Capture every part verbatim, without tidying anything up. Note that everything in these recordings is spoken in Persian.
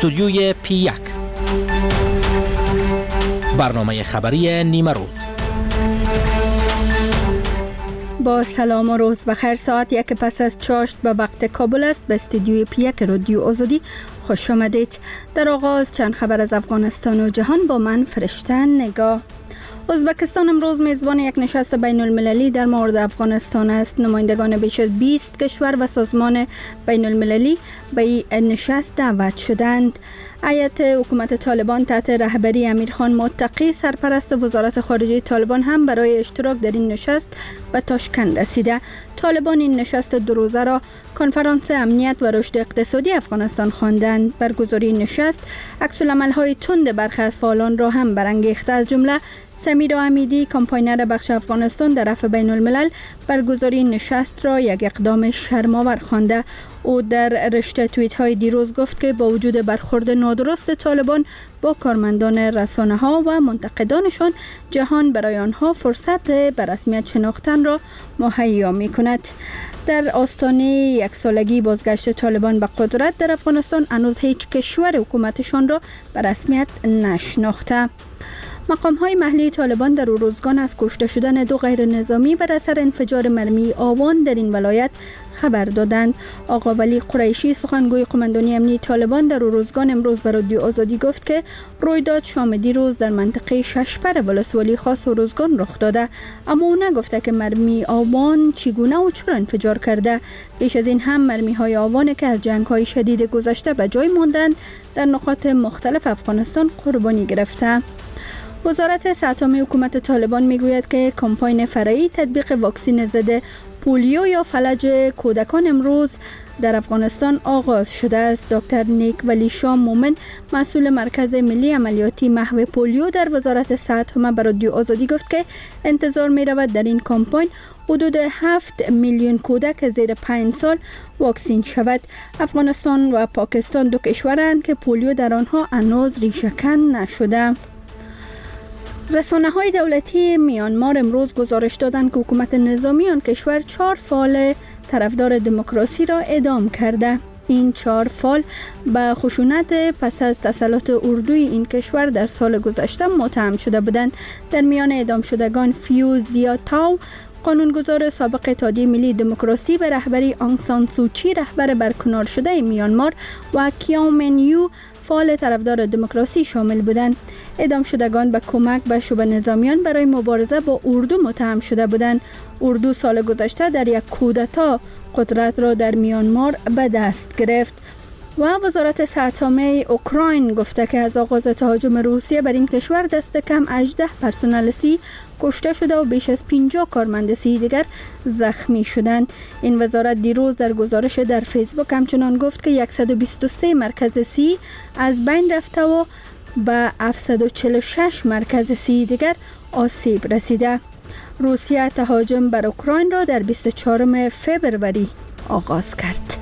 استودیوی پی یک، برنامه خبری نیمه روز. با سلام و روز بخیر. ساعت یک پس از چاشت به وقت کابل است. به استودیوی پی یک رادیو آزادی خوش آمدید. در آغاز چند خبر از افغانستان و جهان با من فرشته نگاه. ازبکستان امروز میزبان یک نشست بین المللی در مورد افغانستان است. نمایندگان بیش از بیست کشور و سازمان بین المللی به این نشست دعوت شدند. هیئت حکومت طالبان تحت رهبری امیرخان متقی سرپرست وزارت خارجه طالبان هم برای اشتراک در این نشست به تاشکند رسیده. طالبان این نشست دو روزه را کنفرانس امنیت و رشد اقتصادی افغانستان خواندند. برگزاری نشست عکس‌العمل‌های تند برخی از فعالان را هم برانگیخته. از جمله سمیرا امیدی، کمپاینر بخش افغانستان در رفع بین الملل، برگزاری نشست را یک اقدام شرم‌آور خوانده. او در رشته توییت های دیروز گفت که با وجود برخورد نادرست طالبان با کارمندان رسانه ها و منتقدانشان، جهان برای آنها فرصت به رسمیت شناختن را مهیا می کند. در آستانه یک سالگی بازگشت طالبان به قدرت در افغانستان، هنوز هیچ کشور حکومتشان را به رسمیت نشناخته. مقام های محلی طالبان در روزگان از کشته شدن دو غیر نظامی بر اثر انفجار مرمی آوان در این ولایت خبر دادند. آقا ولی قریشی، سخنگوی قماندانی امنی طالبان، در روزگان امروز به رادیو آزادی گفت که رویداد شام دیروز در منطقه ششپر ولسوالی خاص روزگان رخ داده، اما او نگفته که مرمی آوان چگونه و چرا انفجار کرده. پیش از این هم مرمی های آوان که از جنگ های شدید گذشته به جای ماندند در نقاط مختلف افغانستان قربانی گرفته. وزارت صحت عامه حکومت طالبان میگوید که کمپاین فرعی تطبیق واکسن ضد پولیو یا فلج کودکان امروز در افغانستان آغاز شده است. دکتر نیک ولی شاه مومن، مسئول مرکز ملی عملیاتی محو پولیو در وزارت صحت عامه، به رادیو آزادی گفت که انتظار می رود در این کمپاین حدود هفت میلیون کودک زیر پنج سال واکسین شود. افغانستان و پاکستان دو کشورند که پولیو در آنها هنوز ریشه‌کن نشده. رسانه های دولتی میانمار امروز گزارش دادند که حکومت نظامی آن کشور چهار فعال طرفدار دموکراسی را اعدام کرده. این چهار فعال به خشونت پس از تسلط اردوی این کشور در سال گذشته متهم شده بودند. در میان اعدام شدگان فیو زیاتاو، قانونگذار سابق اتحادیه ملی دموکراسی به رهبری آنگ سان سوچی، رهبر برکنار شده میانمار، و کیام من یو، فعال طرفدار دموکراسی شامل بودند. اعدام شدگان به کمک به شبه نظامیان برای مبارزه با اردو متهم شده بودند. اردو سال گذشته در یک کودتا قدرت را در میانمار به دست گرفت. و وزارت صحت عامه اوکراین گفته که از آغاز تهاجم روسیه بر این کشور دست کم هجده پرسنل سی کشته شده و بیش از پنجاه کارمند سی دیگر زخمی شدند. این وزارت دیروز در گزارش در فیسبوک همچنان گفت که صد و بیست و سه مرکز سی از بین رفته و به هفتصد و چهل و شش مرکز سی دیگر آسیب رسیده. روسیه تهاجم بر اوکراین را در بیست و چهارم فوریه آغاز کرد.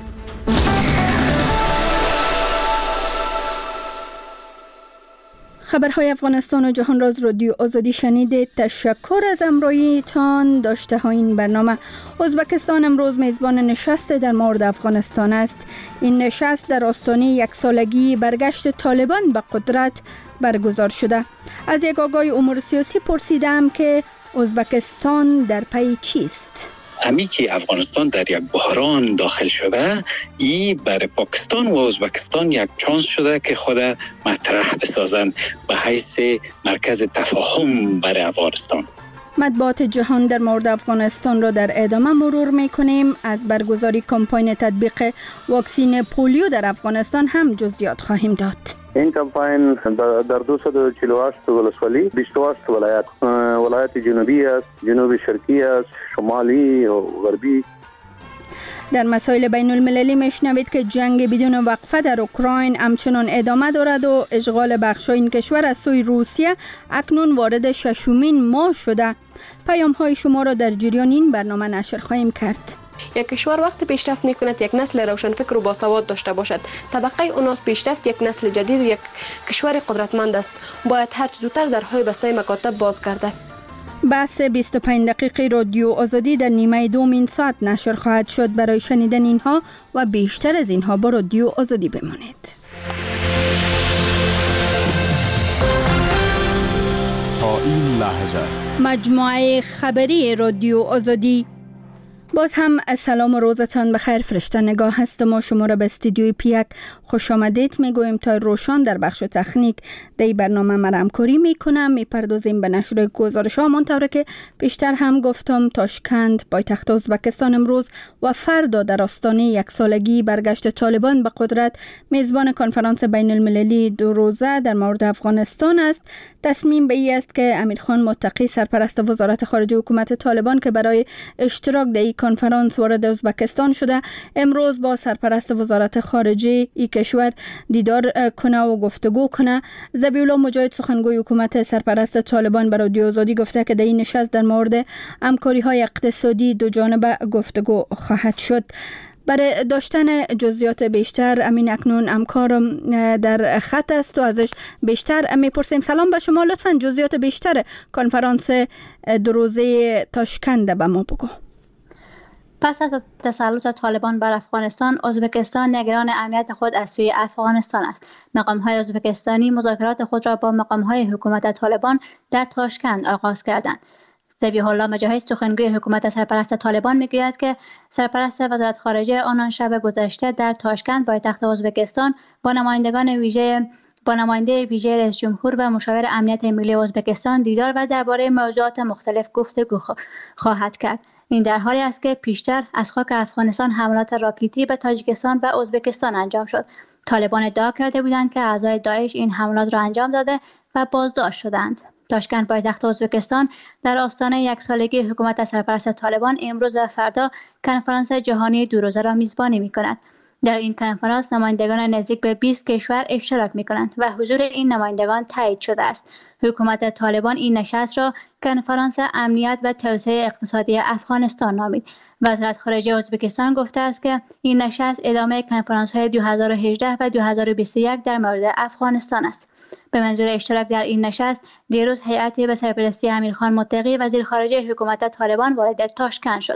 خبرهای افغانستان و جهان راز رادیو آزادی شنیدید. تشکر از همراهیتان. داشته ها این برنامه. ازبکستان امروز میزبان نشست در مورد افغانستان است. این نشست در آستانه یک سالگی برگشت طالبان به قدرت برگزار شده. از یک آگاه امور سیاسی پرسیدم که ازبکستان در پی چیست؟ همی که افغانستان در یک بحران داخل شده، ای برای پاکستان و ازبکستان یک چانس شده که خود مطرح بسازن به حیث مرکز تفاهم برای افغانستان. مطبوعات جهان در مورد افغانستان را در ادامه مرور میکنیم. از برگزاری کمپاین تطبیق واکسن پولیو در افغانستان هم جزئیات خواهیم داد. این کمپاین در دویست و چهل و هشت ولسوالی، بیست و هشت ولایت ولایت جنوبی است، جنوب شرقی است، شمالی و غربی. در مسائل بین المللی میشنوید که جنگ بدون وقفه در اوکراین همچنان ادامه دارد و اشغال بخشای این کشور از سوی روسیه اکنون وارد ششمین ماه شده. پیام های شما را در جریان این برنامه نشر خواهیم کرد. یک کشور وقت پیشرفت میکند یک نسل روشنفکر و باسواد داشته باشد. طبقه اوناس پیشرفت یک نسل جدید و یک کشور قدرتمند است. باید هر چه زودتر درهای بسته مکاتب باز گردد. بحث بیست و پنج دقیقه رادیو آزادی در نیمه دوم این ساعت نشر خواهد شد. برای شنیدن اینها و بیشتر از اینها با رادیو آزادی بمانید. این لحظه. مجموعه خبری رادیو آزادی. باز هم سلام و روزتان بخیر. فرشته نگاه هستم. ما شما را به استودیوی پیک خوش آمدید میگویم. تا روشان در بخش تکنیک دی برنامه مرا همکاری میکنم. میپردازیم به نشر گزارش ها. منطوره که بیشتر هم گفتم تاشکند پایتخت ازبکستان امروز و فردا در آستانه یک سالگی برگشت طالبان به قدرت میزبان کنفرانس بین المللی دو روزه در مورد افغانستان است. تصمیم به این است که امیرخان متقی سرپرست وزارت خارجه حکومت طالبان که برای اشتراک در این کنفرانس وارد ازبکستان شده امروز با سرپرست وزارت خارجه ای کشور دیدار کنه و گفتگو کنه. ذبیح الله مجاهد سخنگوی حکومت سرپرست طالبان به رادیو آزادی گفته که در این نشست در مورد همکاری های اقتصادی دو جانبه گفتگو خواهد شد. برای داشتن جزئیات بیشتر امین اکنون همکارم در خط است و ازش بیشتر میپرسیم. سلام به شما، لطفاً جزئیات بیشتر کنفرانس دو روزه تاشکند به ما بگو. پس از تسلط طالبان بر افغانستان، ازبکستان نگران امنیت خود از سوی افغانستان است. مقام‌های ازبکستانی مذاکرات خود را با مقام‌های حکومت طالبان در تاشکند آغاز کردند. ذبیح الله مجاهد سخنگوی حکومت سرپرست طالبان میگوید که سرپرست وزارت خارجه آنان شب گذشته در تاشکند پایتخت ازبکستان با نمایندگان ویژه با نماینده ویژه رئیس جمهور و مشاور امنیت ملی ازبکستان دیدار و درباره موضوعات مختلف گفتگو خواهد کرد. این در حالی است که پیشتر از خاک افغانستان حملات راکتی به تاجیکستان و ازبکستان انجام شد. طالبان ادعا کرده بودند که اعضای داعش این حملات را انجام داده و بازداشت شدند. تاشکند پایتخت ازبکستان در آستانه یک سالگی حکومت سرپرست طالبان امروز و فردا کنفرانس جهانی دو روزه را میزبانی می‌کند. در این کنفرانس نمایندگان نزدیک به بیست کشور اشتراک می‌کنند و حضور این نمایندگان تایید شده است. حکومت طالبان این نشست را کنفرانس امنیت و توسعه اقتصادی افغانستان نامید. وزارت خارجه ازبکستان گفته است که این نشست ادامه کنفرانس‌های دو هزار و هجده و دو هزار و بیست و یک در مورد افغانستان است. به منظور اشتراک در این نشست دیروز هیئتی به سرپرستی امیرخان متقی وزیر خارجه حکومت طالبان وارد تاشکند شد.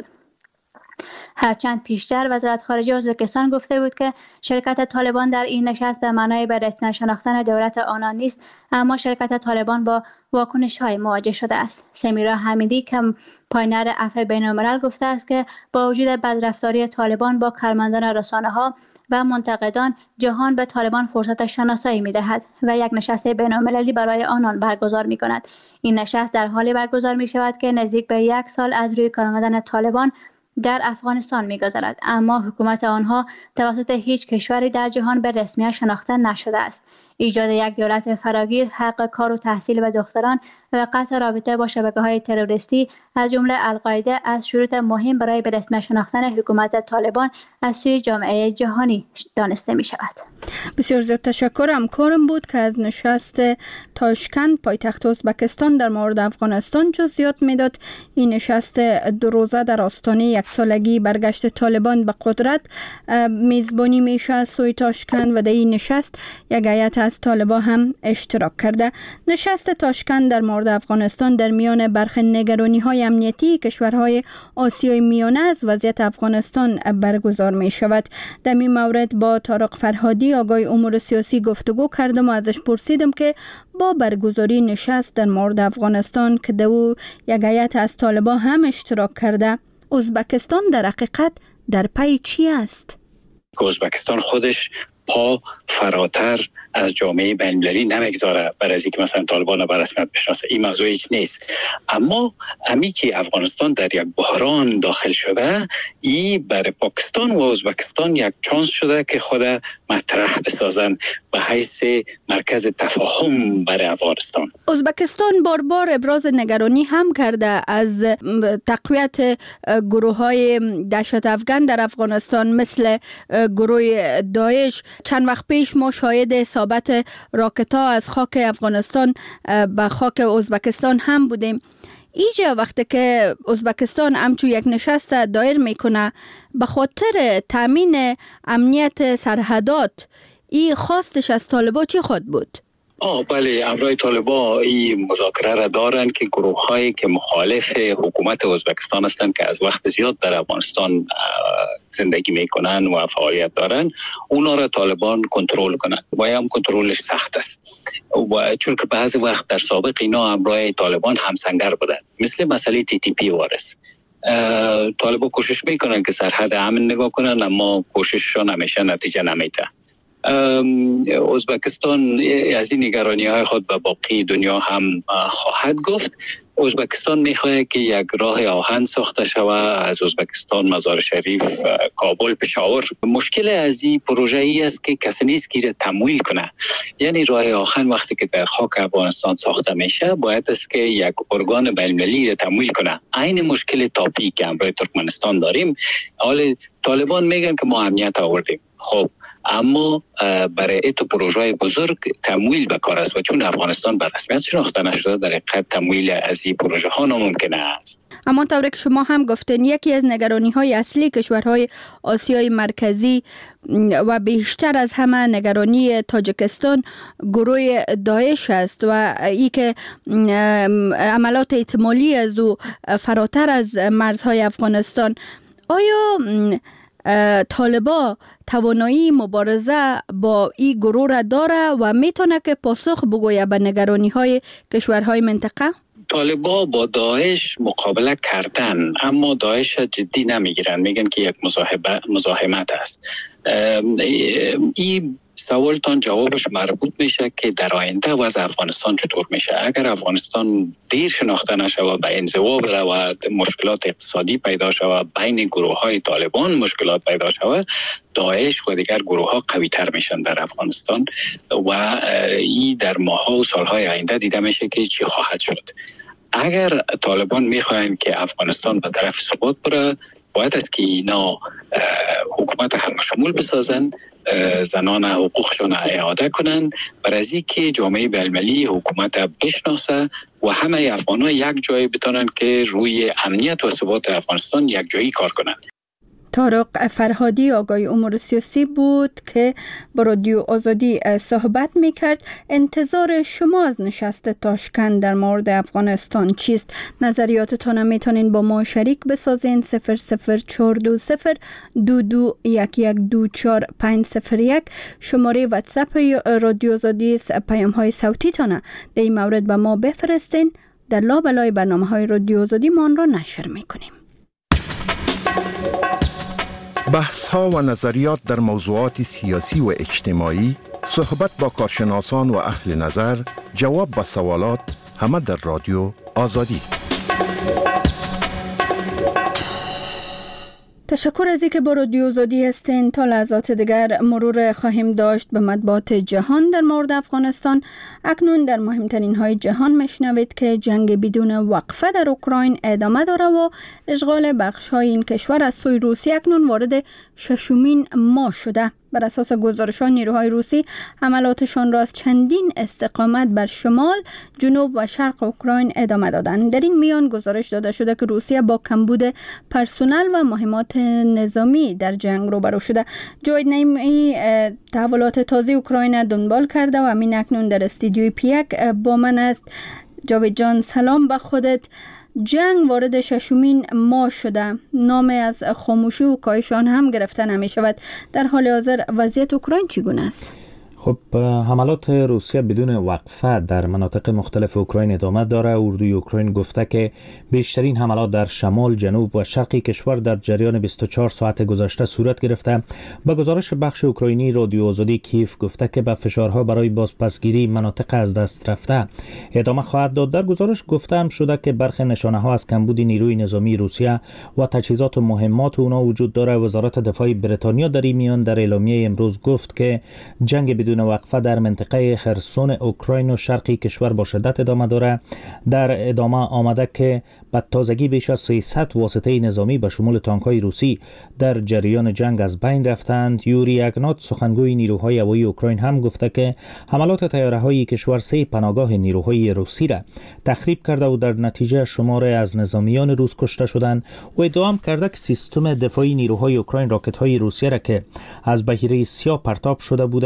هرچند پیشتر وزارت خارجه ازبکستان گفته بود که شرکت طالبان در این نشست به معنای به رسمیت شناختن دولت آنان نیست، اما شرکت طالبان با واکنش‌های مواجه شده است. سمیرا حمیدی که پایینر عفو بین‌الملل گفته است که با وجود بدرفتاری طالبان با کارمندان رسانه‌ها و منتقدان، جهان به طالبان فرصت شناسایی می‌دهد و یک نشست بین‌المللی برای آنان برگزار می‌کند. این نشست در حالی برگزار می‌شود که نزدیک به یک سال از روی کار آمدن طالبان در افغانستان می‌گذرد، اما حکومت آنها توسط هیچ کشوری در جهان به رسمیت شناخته نشده است. ایجاد یک دولت فراگیر، حق کار و تحصیل به دختران و قطع رابطه با شبکه‌های تروریستی از جمله القاعده از شروط مهم برای به رسمیت شناختن حکومت طالبان از سوی جامعه جهانی دانسته می‌شود. بسیار زیاد تشکر. همکارم بود که از نشست تاشکند پایتخت ازبکستان در مورد افغانستان جزئیات میداد. این نشست دو روزه در آستانه یک سالگی برگشت طالبان به قدرت میزبانی میشه از سوی تاشکند و در این نشست یک هیئت از طالبان هم اشتراک کرده. نشست تاشکند در مورد افغانستان در میان برخی نگرانی‌های امنیتی کشورهای آسیای میانه از وضعیت افغانستان برگزار می شود. در این مورد با طارق فرهادی آگای امور سیاسی گفتگو کردم و ازش پرسیدم که با برگزاری نشست در مورد افغانستان که دو یک هیئت از طالبان هم اشتراک کرده، ازبکستان در حقیقت در پی چی است؟ ازبکستان خودش پا فراتر از جامعه بین‌المللی نمیگذاره برای از اینکه مثلا طالبان رو به رسمیت بشناسه. این موضوع هیچ نیست. اما امی که افغانستان در یک بحران داخل شده، این برای پاکستان و ازبکستان یک چانس شده که خود مطرح بسازن به حیث مرکز تفاهم برای افغانستان. ازبکستان بار بار ابراز نگرانی هم کرده از تقویت گروه‌های دهشت افغان در افغانستان مثل گروه داعش. چند وقت پیش ما شاهد اصابت راکت‌ها از خاک افغانستان به خاک ازبکستان هم بودیم. ایجا وقتی که ازبکستان همچون یک نشست دایر میکنه به خاطر تامین امنیت سرحدات، این خواستش از طالبان چی خود بود؟ آه بله، امرای طالبان این مذاکره را دارند که گروه هایی که مخالف حکومت ازبکستان هستند که از وقت زیاد در افغانستان زندگی میکنن و فعالیت دارن، اونا را طالبان کنترل کنند و هم کنترلش سخت است و چون که بعضی وقت در سابق اینا امرای طالبان همسنگر بودن، مثل مسئله تی تی پی وارس. طالبان کوشش میکنن که سرحد امن نگاه کنن، اما کوشششان همیشه نتیجه نمیده. ازبکستان از این نگرانی های خود به باقی دنیا هم خواهد گفت. ازبکستان میخواهد که یک راه آهن ساخته شود از ازبکستان مزار شریف، کابل، پشاور. مشکل از این پروژه ای است که کسی نیست که تمویل کنه. یعنی راه آهن وقتی که در خاک افغانستان ساخته میشه باید است که یک ارگان بین‌المللی را تمویل کنه. عین مشکل تاپی که امروز ترکمنستان داریم. حال طالبان میگن که ما امنیت آوردیم، خب اما برای ایتو پروژه بزرگ تمویل به کار است و چون افغانستان به رسمیت شناخته نشده در حقیقت تمویل از این پروژه ها ناممکن است. اما طوری که شما هم گفتین یکی از نگرانی های اصلی کشورهای آسیای مرکزی و بیشتر از همه نگرانی تاجیکستان گروه داعش است و ای که عملات احتمالی از او فراتر از مرزهای افغانستان. آیا طالبا توانایی مبارزه با این گروه را داره و میتونه که پاسخ بگویه به نگرانی های کشورهای منطقه؟ طالبا با داعش مقابله کردن اما داعش جدی نمیگیرن، میگن که یک مزاحمت است. این سوالتان جوابش مربوط میشه که در آینده وضع افغانستان چطور میشه. اگر افغانستان دیر شناخته نشه و به انزوا بره و مشکلات اقتصادی پیدا شود، بین گروه های طالبان مشکلات پیدا شود، داعش و دیگر گروه ها قوی تر میشن در افغانستان و این در ماه ها و سال های آینده دیده میشه که چی خواهد شد. اگر طالبان میخواین که افغانستان به طرف ثبات بره، باید است که اینا حکومت همشمول بسازن، زنان حقوقشون اعاده کنن، برای که جامعه بین‌المللی حکومت بشناسه و همه افغان‌ها یک جای بتونن که روی امنیت و ثبات افغانستان یک جایی کار کنن. طارق فرهادی آگای امور سیاسی بود که با رادیو آزادی صحبت میکرد. انتظار شما از نشست تاشکند در مورد افغانستان چیست؟ نظریاتتان میتونین با ما شریک بسازین. صفر صفر چهار دو صفر دو دو یک یک دو چهار پنج صفر یک شماره واتساپ رادیو آزادی است. پیام های صوتی تانه در این مورد به ما بفرستین. در لابلای برنامه های رادیو آزادی ما آن را نشر میکنیم. بحث ها و نظریات در موضوعات سیاسی و اجتماعی، صحبت با کارشناسان و اهل نظر، جواب به سوالات، همه در رادیو آزادی. تشکر از اینکه با رادیو آزادی هستین. تا لحظات دیگر مرور خواهیم داشت به مطبوعات جهان در مورد افغانستان. اکنون در مهمترین های جهان میشنوید که جنگ بدون وقفه در اوکراین ادامه داره و اشغال بخش های این کشور از سوی روسیه اکنون وارد ششمین ماه شده. بر اساس گزارش‌های نیروهای روسی حملاتشان را از چندین استقامت بر شمال، جنوب و شرق اوکراین ادامه دادند. در این میان گزارش داده شده که روسیه با کمبود پرسنل و مهمات نظامی در جنگ روبرو شده. جاوید نعیمی تحولات تازه اوکراین دنبال کرده و همین اکنون در استودیوی پیک با من است. جاوید جان سلام به خودت. جنگ وارد ششمین ماه شده، نام از خاموشی و کاهشان هم گرفته نمی شود. در حال حاضر وضعیت اوکراین چگونه است؟ خب حملات روسیه بدون وقفه در مناطق مختلف اوکراین ادامه داره. اردوی اوکراین گفته که بیشترین حملات در شمال، جنوب و شرقی کشور در جریان بیست و چهار ساعت گذشته صورت گرفته. با گزارش بخش اوکراینی رادیو آزادی کیف گفته که به فشارها برای بازپسگیری مناطق از دست رفته ادامه خواهد داد. در گزارش گفته هم شده که برخی نشانه ها از کمبود نیروی نظامی روسیه و تجهیزات و مهمات اونا وجود داره. وزارت دفاع بریتانیا در این میان در اعلامیه امروز گفت که جنگ بدون وقفه در منطقه خرسون اوکراین و شرقی کشور با شدت ادامه داره. در ادامه آمده که به تازگی بیش از سیصد واسطه نظامی به شمول تانک‌های روسی در جریان جنگ از بین رفتند. یوری اگنات سخنگوی نیروهای هوایی اوکراین هم گفته که حملات طیاره‌های کشور سه پناهگاه نیروهای روسی را تخریب کرده و در نتیجه شماری از نظامیان روس کشته شدند. و ادعا کرده که سیستم دفاعی نیروهای اوکراین راکت‌های روسیه را که از بحیره سیاه پرتاب شده بودند از بین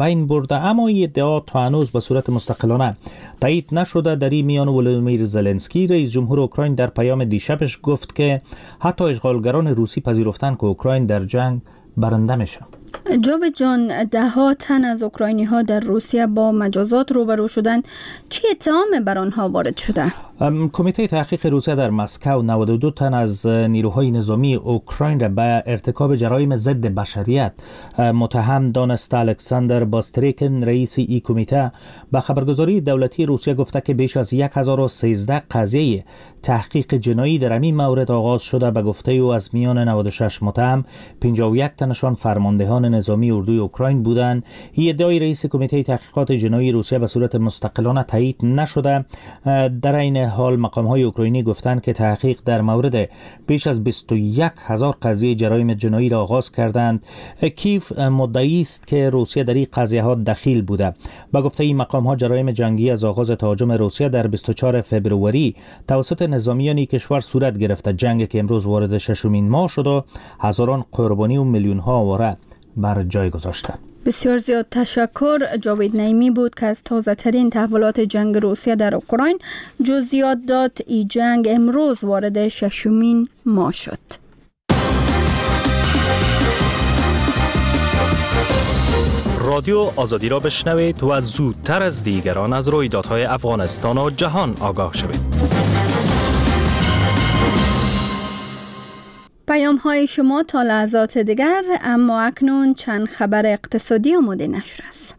بین برده، اما این ادعا تا هنوز به صورت مستقلانه تایید نشده. در این میان ولادیمیر زلنسکی رئیس جمهور اوکراین در پیام دیشبش گفت که حتی اشغالگران روسی پذیرفتن که اوکراین در جنگ برنده میشه. جاوید جان، ده ها تن از اوکراینی ها در روسیه با مجازات روبرو شدند. چه اتهامی بر آنها وارد شده؟ کمیته تحقیق روسیه در مسکو نود و دو تن از نیروهای نظامی اوکراین را به ارتکاب جرایم ضد بشریت متهم دانسته. الکساندر باستریکن رئیس این کمیته به خبرگزاری دولتی روسیه گفته که بیش از هزار و سیزده قضیه تحقیق جنایی در این مورد آغاز شده. به گفته او از میان نود و شش متهم پنجاه و یک تنشان فرماندهان نظامی اردوی اوکراین بودند. این ادعای رئیس کمیته تحقیقات جنایی روسیه به صورت مستقلانه تایید نشده. در این حال مقام‌های اوکراینی گفتند که تحقیق در مورد بیش از بیست و یک هزار قضیه جرایم جنایی را آغاز کردند. کیف مدعی است که روسیه در این قضیه‌ها دخیل بوده. با گفته این مقام‌ها جرایم جنگی از آغاز تهاجم روسیه در بیست و چهارم فوریه توسط نظامیان کشور صورت گرفته. جنگ که امروز وارد ششمین ماه شد و هزاران قربانی و میلیون‌ها آواره بر جای گذاشته. بسیار زیاد تشکر. جاوید نعیمی بود که از تازه ترین تحولات جنگ روسیه در اوکراین جزئیات داد. این جنگ امروز وارد ششمین ماه شد. رادیو آزادی را بشنوید و زودتر از دیگران از رویدادهای افغانستان و جهان آگاه شوید. پیام های شما تا لحظات دیگر، اما اکنون چند خبر اقتصادی آماده نشر است.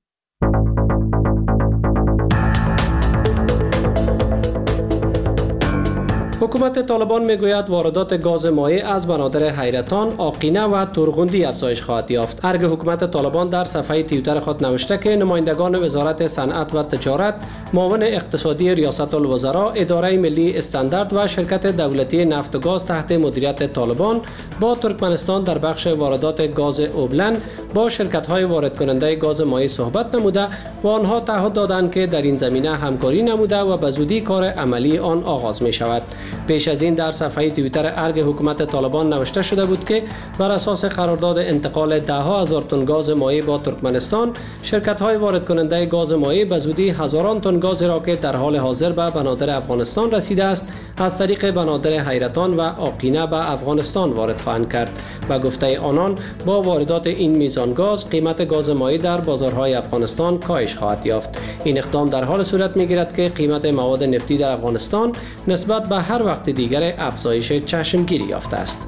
حکومت طالبان میگوید واردات گاز مایع از بنادر حیرتان، آقینه و تورغوندی افزایش خواهد یافت. ارگ حکومت طالبان در صفحه توییتر خود نوشته که نمایندگان وزارت صنعت و تجارت، معاون اقتصادی ریاست الوزراء، اداره ملی استاندارد و شرکت دولتی نفت و گاز تحت مدیریت طالبان با ترکمنستان در بخش واردات گاز اوبلن با شرکت‌های وارد کننده گاز مایع صحبت نموده و آنها تعهد دادند که در این زمینه همکاری نموده و به زودی کار عملی آن آغاز می شود. پیش از این در صفحه توییتر ارگ حکومت طالبان نوشته شده بود که بر اساس قرارداد انتقال ده ها هزار تن گاز مایع با ترکمنستان، شرکت‌های وارد کننده گاز مایع به زودی هزاران تن گاز را که در حال حاضر به بنادر افغانستان رسیده است، از طریق بنادر حیرتان و آقینه به افغانستان وارد خواهند کرد. به گفته آنان با واردات این میزان گاز، قیمت گاز مایع در بازارهای افغانستان کاهش خواهد یافت. این اقدام در حال صورت می‌گیرد که قیمت مواد نفتی در افغانستان نسبت به هر وقت دیگر افزایش چشمگیری یافته است.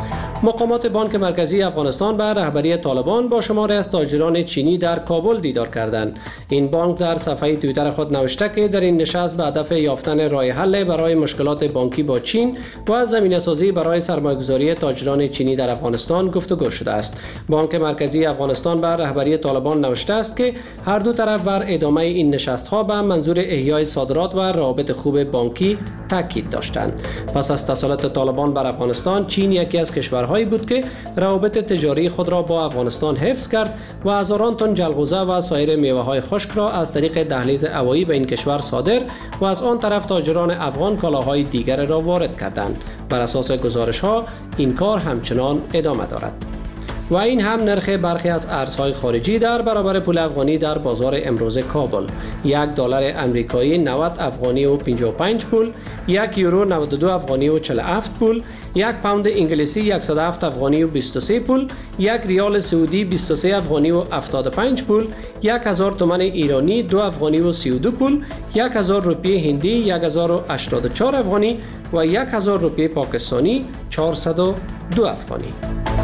مقامات بانک مرکزی افغانستان به رهبری طالبان با شماری از تاجران چینی در کابل دیدار کردند. این بانک در صفحه توییتر خود نوشته که در این نشست به هدف یافتن راه حل برای مشکلات بانکی با چین و زمینه‌سازی برای سرمایه‌گذاری تاجران چینی در افغانستان گفتگو شده است. بانک مرکزی افغانستان به رهبری طالبان نوشته است که هر دو طرف بر ادامه این نشست‌ها به منظور احیای صادرات و روابط خوب بانکی تاکید داشتند. پس از تسلط طالبان بر افغانستان، چین یکی از کشورها هایی بود که روابط تجاری خود را با افغانستان حفظ کرد و هزاران تن جلغوزه و سایر میوه های خشک را از طریق دهلیز هوایی به این کشور صادر و از آن طرف تاجران افغان کالاهای دیگر را وارد کردند. بر اساس گزارش ها این کار همچنان ادامه دارد. و این هم نرخ برخی از ارزهای خارجی در برابر پول افغانی در بازار امروز کابل: یک دلار امریکایی نود افغانی و پنجاه و پنج پول، یک یورو نود و دو افغانی و چهل و هفت پول، یک پوند انگلیسی صد و هفت افغانی و بیست و سه پول، یک ریال سعودی بیست و سه افغانی و هفتاد و پنج پول، یک هزار تومان ایرانی دو افغانی و سی و دو پول، یک هزار روپیه هندی یک هزار و هشتاد و چهار افغانی و یک هزار روپیه پاکستانی چهارصد و دو افغانی.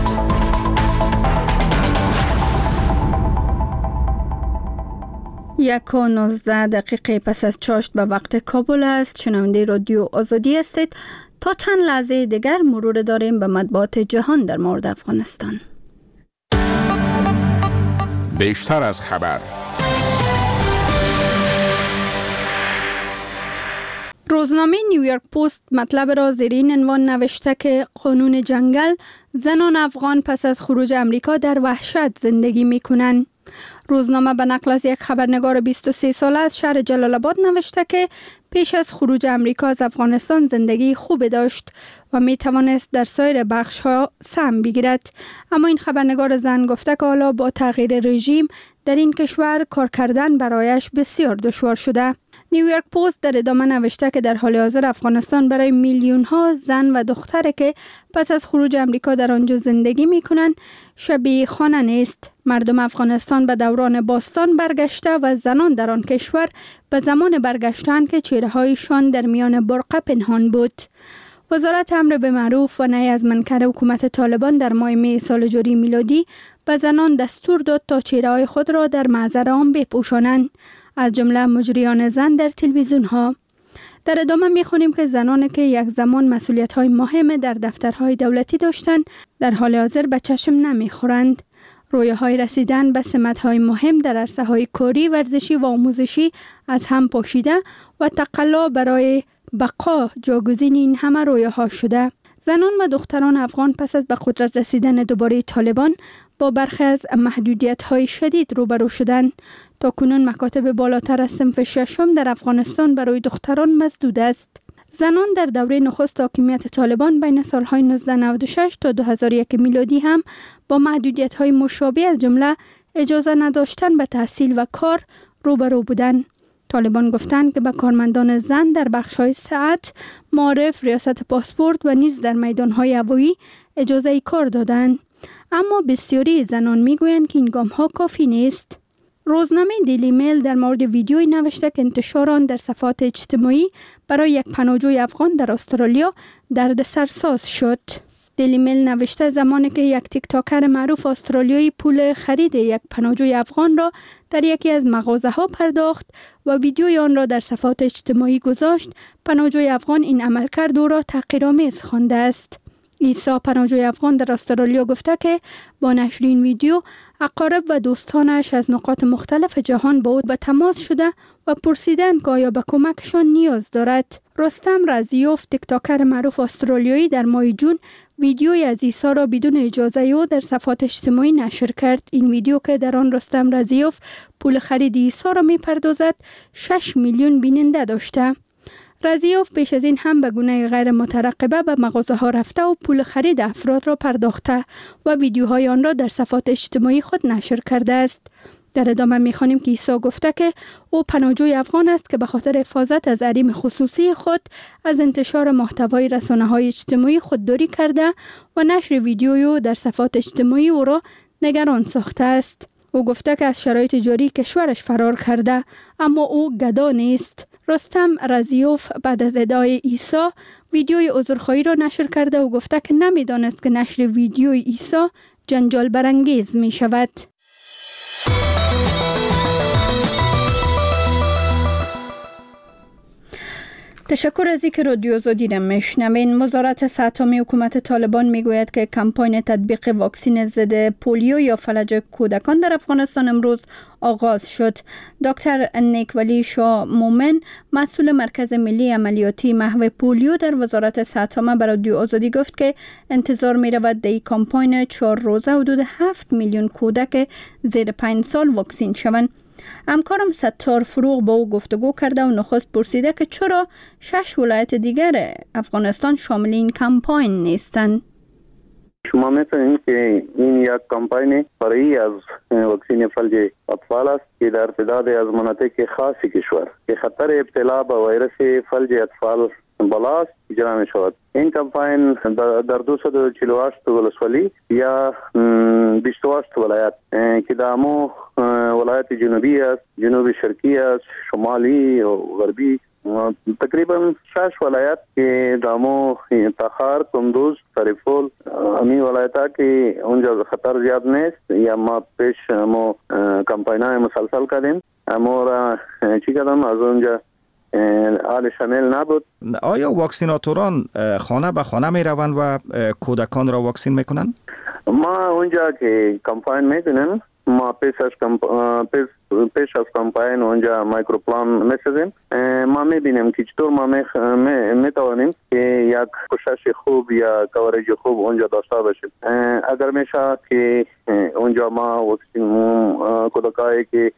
یک و نوزده دقیقه پس از چاشت به وقت کابل است. شنونده رادیو آزادی هستید. تا چند لحظه دیگر مرور داریم به مطبوعات جهان در مورد افغانستان. بیشتر از خبر. روزنامه نیویورک پست مطلب را زیر این عنوان نوشته که قانون جنگل: زنان افغان پس از خروج امریکا در وحشت زندگی می کنند. روزنامه به نقل از یک خبرنگار بیست و سه ساله از شهر جلال آباد نوشته که پیش از خروج امریکا از افغانستان زندگی خوبی داشت و می توانست در سایر بخش ها سهم بگیرد. اما این خبرنگار زن گفته که حالا با تغییر رژیم در این کشور کار کردن برایش بسیار دشوار شده. نیویورک پست در ادامه نوشته که در حال حاضر افغانستان برای میلیون ها زن و دختری که پس از خروج امریکا در آنجا زندگی می کنند شبیه خانه نیست. مردم افغانستان به دوران باستان برگشته و زنان در آن کشور به زمان برگشتن که چهره هایشان در میان برقه پنهان بود. وزارت امر به معروف و نهی از منکر حکومت طالبان در ماه می سال جاری میلادی به زنان دستور داد تا چهره های خود را در محضر عام بپوشانند، از جمله مجریان زن در تلویزیون ها. در ادامه می خونیم که زنانی که یک زمان مسئولیت های مهم در دفترهای دولتی داشتند در حال حاضر به چشم نمی خورند. رویه های رسیدن به سمت های مهم در عرصه های کاری، ورزشی و آموزشی از هم پاشیده و تقلا برای بقا جاگزین این همه رویه ها شده. زنان و دختران افغان پس از به قدرت رسیدن دوباره طالبان با برخی از محدودیت های شدید روبرو شدند. تا کنون مکاتب بالاتر از صنف ششم در افغانستان برای دختران مسدود است. زنان در دوره نخست حاکمیت طالبان بین سالهای نوزده نود و شش تا دو هزار و یک میلادی هم با محدودیت‌های مشابه از جمله اجازه نداشتن به تحصیل و کار روبرو بودند. طالبان گفتند که به کارمندان زن در بخش‌های صحت، معارف، ریاست پاسپورت و نیز در میدان‌های هوایی اجازه کار دادند. اما بسیاری زنان می‌گویند که این گام‌ها کافی نیست. روزنامه دیلی میل در مورد ویدیویی نوشته که انتشار آن در صفحات اجتماعی برای یک پناهجوی افغان در استرالیا دردسرساز شد. دیلی میل نوشته زمانی که یک تیک تاکر معروف استرالیایی پول خرید یک پناهجوی افغان را در یکی از مغازه ها پرداخت و ویدیوی آن را در صفحات اجتماعی گذاشت، پناهجوی افغان این عملکرد او را تحقیرآمیز خوانده است. عیسی پناهجوی افغان در استرالیا گفته که با نشر این ویدیو اقارب و دوستانش از نقاط مختلف جهان با او به تماس شده و پرسیدند که آیا به کمکشان نیاز دارد. رستم رزیوف، تیک تاکر معروف استرالیایی، در ماه جون ویدیوی از عیسی را بدون اجازه او در صفحات اجتماعی نشر کرد. این ویدیو که در آن رستم رزیوف پول خرید عیسی را می‌پردازد، شش میلیون بیننده داشته. رزیوف پیش از این هم به گونه غیر مترقبه به مغازه ها رفته و پول خرید افراد را پرداخته و ویدیوهای آن را در صفحات اجتماعی خود نشر کرده است. در ادامه می‌خوانیم که عیسی گفته که او پناهجوی افغان است که به خاطر حفاظت از حریم خصوصی خود از انتشار محتوای رسانه‌های اجتماعی خودداری کرده و نشر ویدیوی او در صفحات اجتماعی او را نگران ساخته است. او گفته که از شرایط جاری کشورش فرار کرده، اما او گدا نیست. رستم رزیوف بعد از ادعای عیسی ویدیوی عذرخواهی را نشر کرده و گفته که نمی‌دانست که نشر ویدیوی عیسی جنجال برانگیز می شود. تشکر از اینکه رادیو آزادی را میشنوین. وزارت سهت‌عامه حکومت طالبان میگوید که کمپاین تطبیق واکسن ضد پولیو یا فلج کودکان در افغانستان امروز آغاز شد. دکتر نیکولی شاه مومن، مسئول مرکز ملی عملیاتی محو پولیو در وزارت سهت‌عامه، به رادیو آزادی گفت که انتظار می رود در این کمپاین چهار روزه حدود هفت میلیون کودک زیر پنج سال واکسین شوند. همکارم ستار فروغ با او گفتگو کرده و نخست پرسیده که چرا شش ولایت دیگر افغانستان شامل این کمپاین نیستند. شما می‌فهمید که این یک کمپاین برای از واکسن فلج اطفال است که در تعداد از مناطق خاصی کشور که خطر ابتلا به ویروس فلج اطفال بالاست اجرا می شود. این کمپاین در دویست و چهل و هشت ولسوالی یا بیست و هشت ولایت که دامو ولایت جنوبی است، جنوب شرقی است، شمالی و غربی، تقریبا شش ولایت که دامو تخار، کندوز، سرپل، امی ولایت ها که اونجا خطر زیاد نیست یا ما پیش مو کمپاین های مسلسل کردیم، اما را چی کردم از اونجا حال شامل نبود. آیا واکسیناتوران خانه به خانه می روند و کودکان را واکسین میکنند؟ ما اونجا که کمپاین میکنیم، ما پیش از کمپ... پیش پیش از کمپاین اونجا مایکروپلان میسازیم. ما میبینیم که چطور ما میتوانیم که یک کوشش خوب یا کاورج خوب اونجا داشته باشیم. اگر میشه که اونجا ما وکسین کودکایی که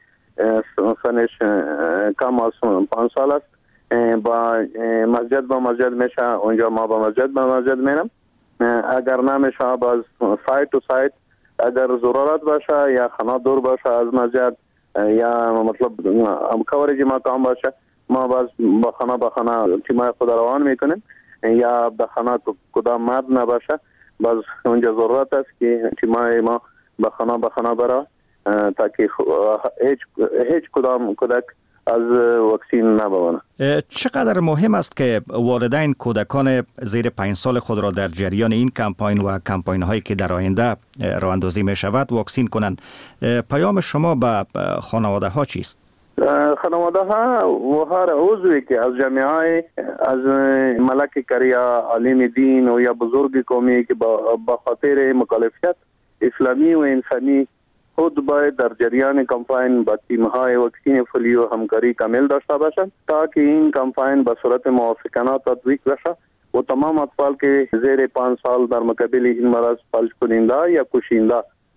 سنش کم از پنج سال است با مسجد با مسجد میشه، اونجا ما با مسجد با مسجد میرم. اگر نمیشه باز سایت تو سایت، اگر ضرورت باشه یا خانه دور باشه از مسجد یا مطلب کاورج ما کام باشه، ما باز با خانه با خانه تیمای خود روان میکنیم. یا به خانه کدام مرد نباشه باز اونجا ضرورت است که تیمای ما به خانه با خانه برا تا که هیچ هیچ کدام کودک از وکسین نبوانه. چقدر مهم است که والدین کودکان زیر پنج سال خود را در جریان این کمپاین و کمپاین هایی که در آینده راه اندازی می شود واکسین کنند؟ پیام شما به خانواده ها چیست؟ خانواده ها و هر عضوی که از جامعه، از ملک کریا، عالم دین و یا بزرگ قومی که با خاطر مکالفیت اسلامی و انسانی خود باید در جریان کمپاین با تیم‌های وکسین پولیو همکاری کامل داشته باشند تا که این کمپاین به صورت موافقانه تطبیق بشه و تمام اطفال که زیر پنج سال در مقابل این مرض فلج کننده یا کشنده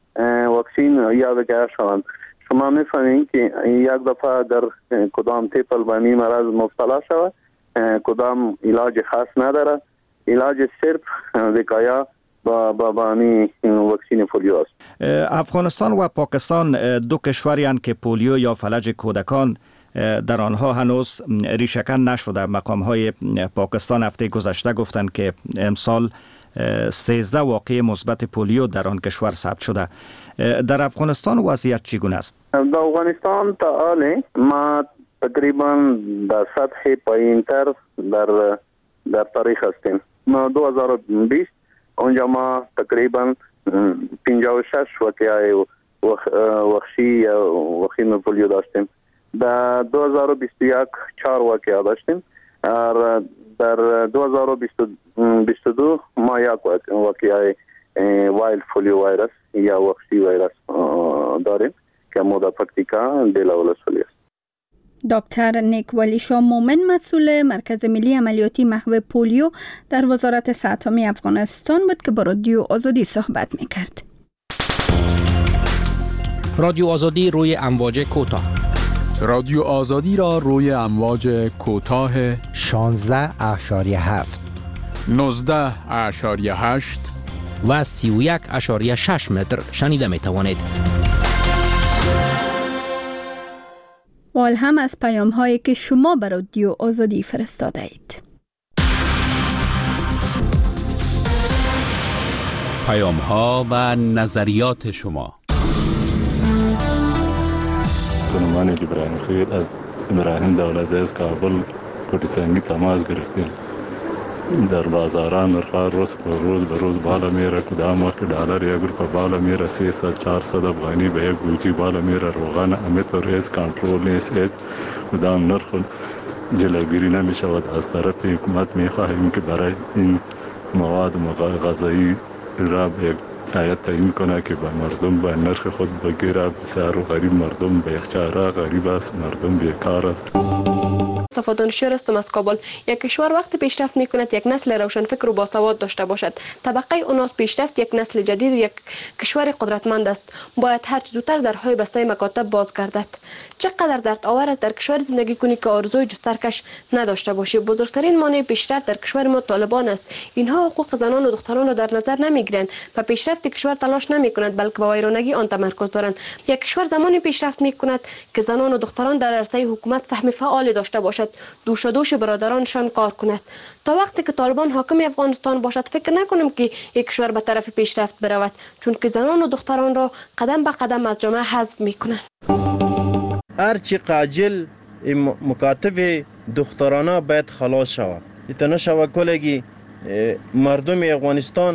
وکسین یاد گرفته شوند. شما می‌فهمید که یک دفعه در کدام طفل به این مرض مبتلا شود، کدام علاج خاص نداره، علاج صرف وقایه با با بانی وکسین پولیو است. افغانستان و پاکستان دو کشوری هستند که پولیو یا فلج کودکان در آنها هنوز ریشه‌کن نشده. مقام‌های پاکستان هفته گذشته گفتند که امسال سیزده واقعه مثبت پولیو در آن کشور ثبت شده. در افغانستان وضعیت چگونه است؟ در افغانستان تا حال ما تقریبا در سطح پایین‌تر در در تاریخ هستیم. ما دو هزار و بیست اونجا ما تقریبا پنجاه و شش واقعه وحشی یا وخیم پولیو داشتیم. در دو هزار و بیست و یک چهار واقعه داشتیم. در دو هزار و بیست و دو ما یک واقعه وایلد پولیو ویروس یا وحشی ویروس داریم که مودا پکتیکا دلاولسولی است. دکتر نیک ولی شاه مومن مسئول مرکز ملی عملیاتی محو پولیو در وزارت صحت عامه افغانستان بود که با رادیو آزادی صحبت میکرد. رادیو آزادی روی امواج کوتاه. رادیو آزادی را روی امواج کوتاه شانزده اشاریه هفت، نوزده اشاریه هشت و سی و یک اشاریه شش متر شنیده می توانید. وال هم از پیام هایی که شما بر رادیو آزادی فرستاده اید. پیام ها و نظریات شما. من ابراهیم خیر از ابراهیم دولت از کابل کوټی سنگی تماس گرفتیم. در بازاران نرخ‌ها روز به روز به روز بالا میره. کدام وقت دلار یک روپیه بالا میره، سیصد چهارصد افغانی به یک گوجی بالا میره. روغن امیتور هیچ کنترل نیست، هیچ کدام نرخ جلوگیری نمیشود. از طرف حکومت میخواهیم که برای این مواد غذایی را یک هیئت تعیین کنه که به مردم به نرخ خود بگیره. بسیار غریب مردم به یخچاره غریب است، مردم بیکار است. صفا دانشیار هستم از کابل. یک کشور وقتی پیشرفت میکند یک نسل روشنفکر و باسواد داشته باشد. طبقه اوناس پیشرفت یک نسل جدید و یک کشور قدرتمند است. باید هر چه زودتر درهای بسته مکاتب باز گردد. چقدر درد آور است در کشور زندگی کنی که آرزوی جسترکش نداشته باشی. بزرگترین مانع پیشرفت در کشور ما طالبان است. اینها حقوق زنان و دختران را در نظر نمیگیرند و پیشرفت کشور تلاش نمیکنند بلکه به ویرانگی آن تمرکز دارند. یک کشور زمانی پیشرفت میکند که زنان و دختران در عرصه حکومت سهم فعال داشته باشد، دوش دوش برادرانشان کار کند. تا وقتی که طالبان حاکم افغانستان باشد فکر نکنیم که یک کشور به طرف پیشرفت برود، چون که زنان و دختران را قدم به قدم از جامعه حذف میکنند. هرچی عاجل مکاتب دخترانه باید خلاص شود. ایتنا شود کلگی مردم افغانستان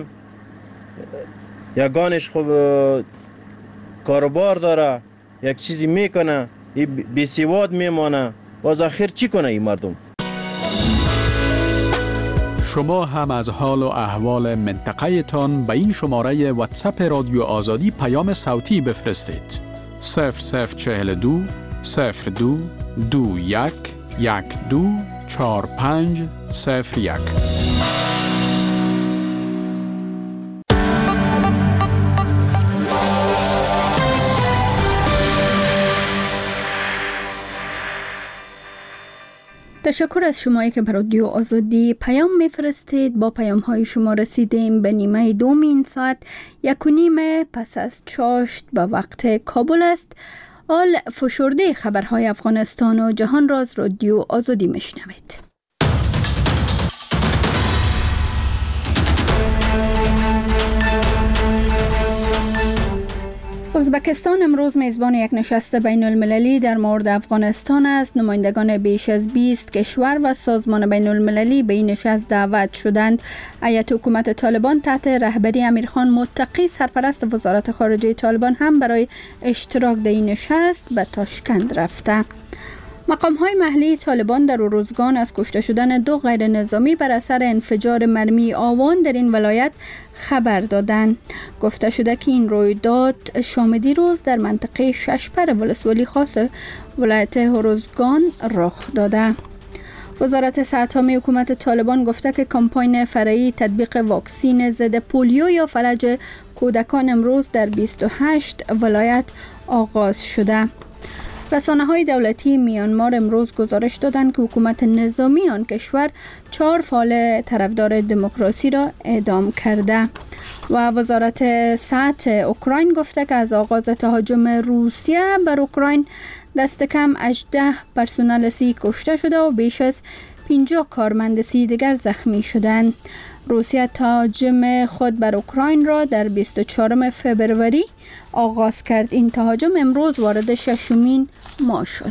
یگانش خوب کاروبار داره، یک چیزی میکنه، بی‌سواد میمانه، باز آخر چی کنه این مردم؟ شما هم از حال و احوال منطقه تان به این شماره واتساپ رادیو آزادی پیام صوتی بفرستید. صفر صفر چهل دو صفر دو دو یک یک دو چهار پنج صفر یک. تشکر از شمایی که به رادیو آزادی پیام میفرستید. با پیام های شما رسیدیم به نیمه دوم این ساعت. یک و نیم پس از چاشت به وقت کابل است. حال فشرده خبرهای افغانستان و جهان را از رادیو آزادی میشنوید. ازبکستان امروز میزبان یک نشست بین المللی در مورد افغانستان است. نمایندگان بیش از بیست کشور و سازمان بین المللی به این نشست دعوت شدند. هیئت حکومت طالبان تحت رهبری امیرخان متقی سرپرست وزارت خارجه طالبان هم برای اشتراک در این نشست به تاشکند رفته. مقام‌های محلی طالبان در اروزگان از کشته شدن دو غیر نظامی بر اثر انفجار مرمی آوان در این ولایت خبر دادند. گفته شده که این رویداد شام دیروز در منطقه ششپر ولسوالی خاص ولایت اروزگان رخ داده. وزارت صحت عامه حکومت طالبان گفته که کمپاین فرعی تطبیق واکسین ضد پولیو یا فلج کودکان امروز در بیست و هشت ولایت آغاز شده. رسانه‌های دولتی میانمار امروز گزارش دادند که حکومت نظامی آن کشور چهار فعال طرفدار دموکراسی را اعدام کرده و وزارت صحت اوکراین گفته که از آغاز تهاجم روسیه بر اوکراین دست کم هجده پرسنل سی کشته شده و بیش از پنجاه کارمند سی دیگر زخمی شدند. روسیه تهاجم خود بر اوکراین را در بیست و چهارم فوریه آغاز کرد. این تهاجم امروز وارد ششمین ماه شد.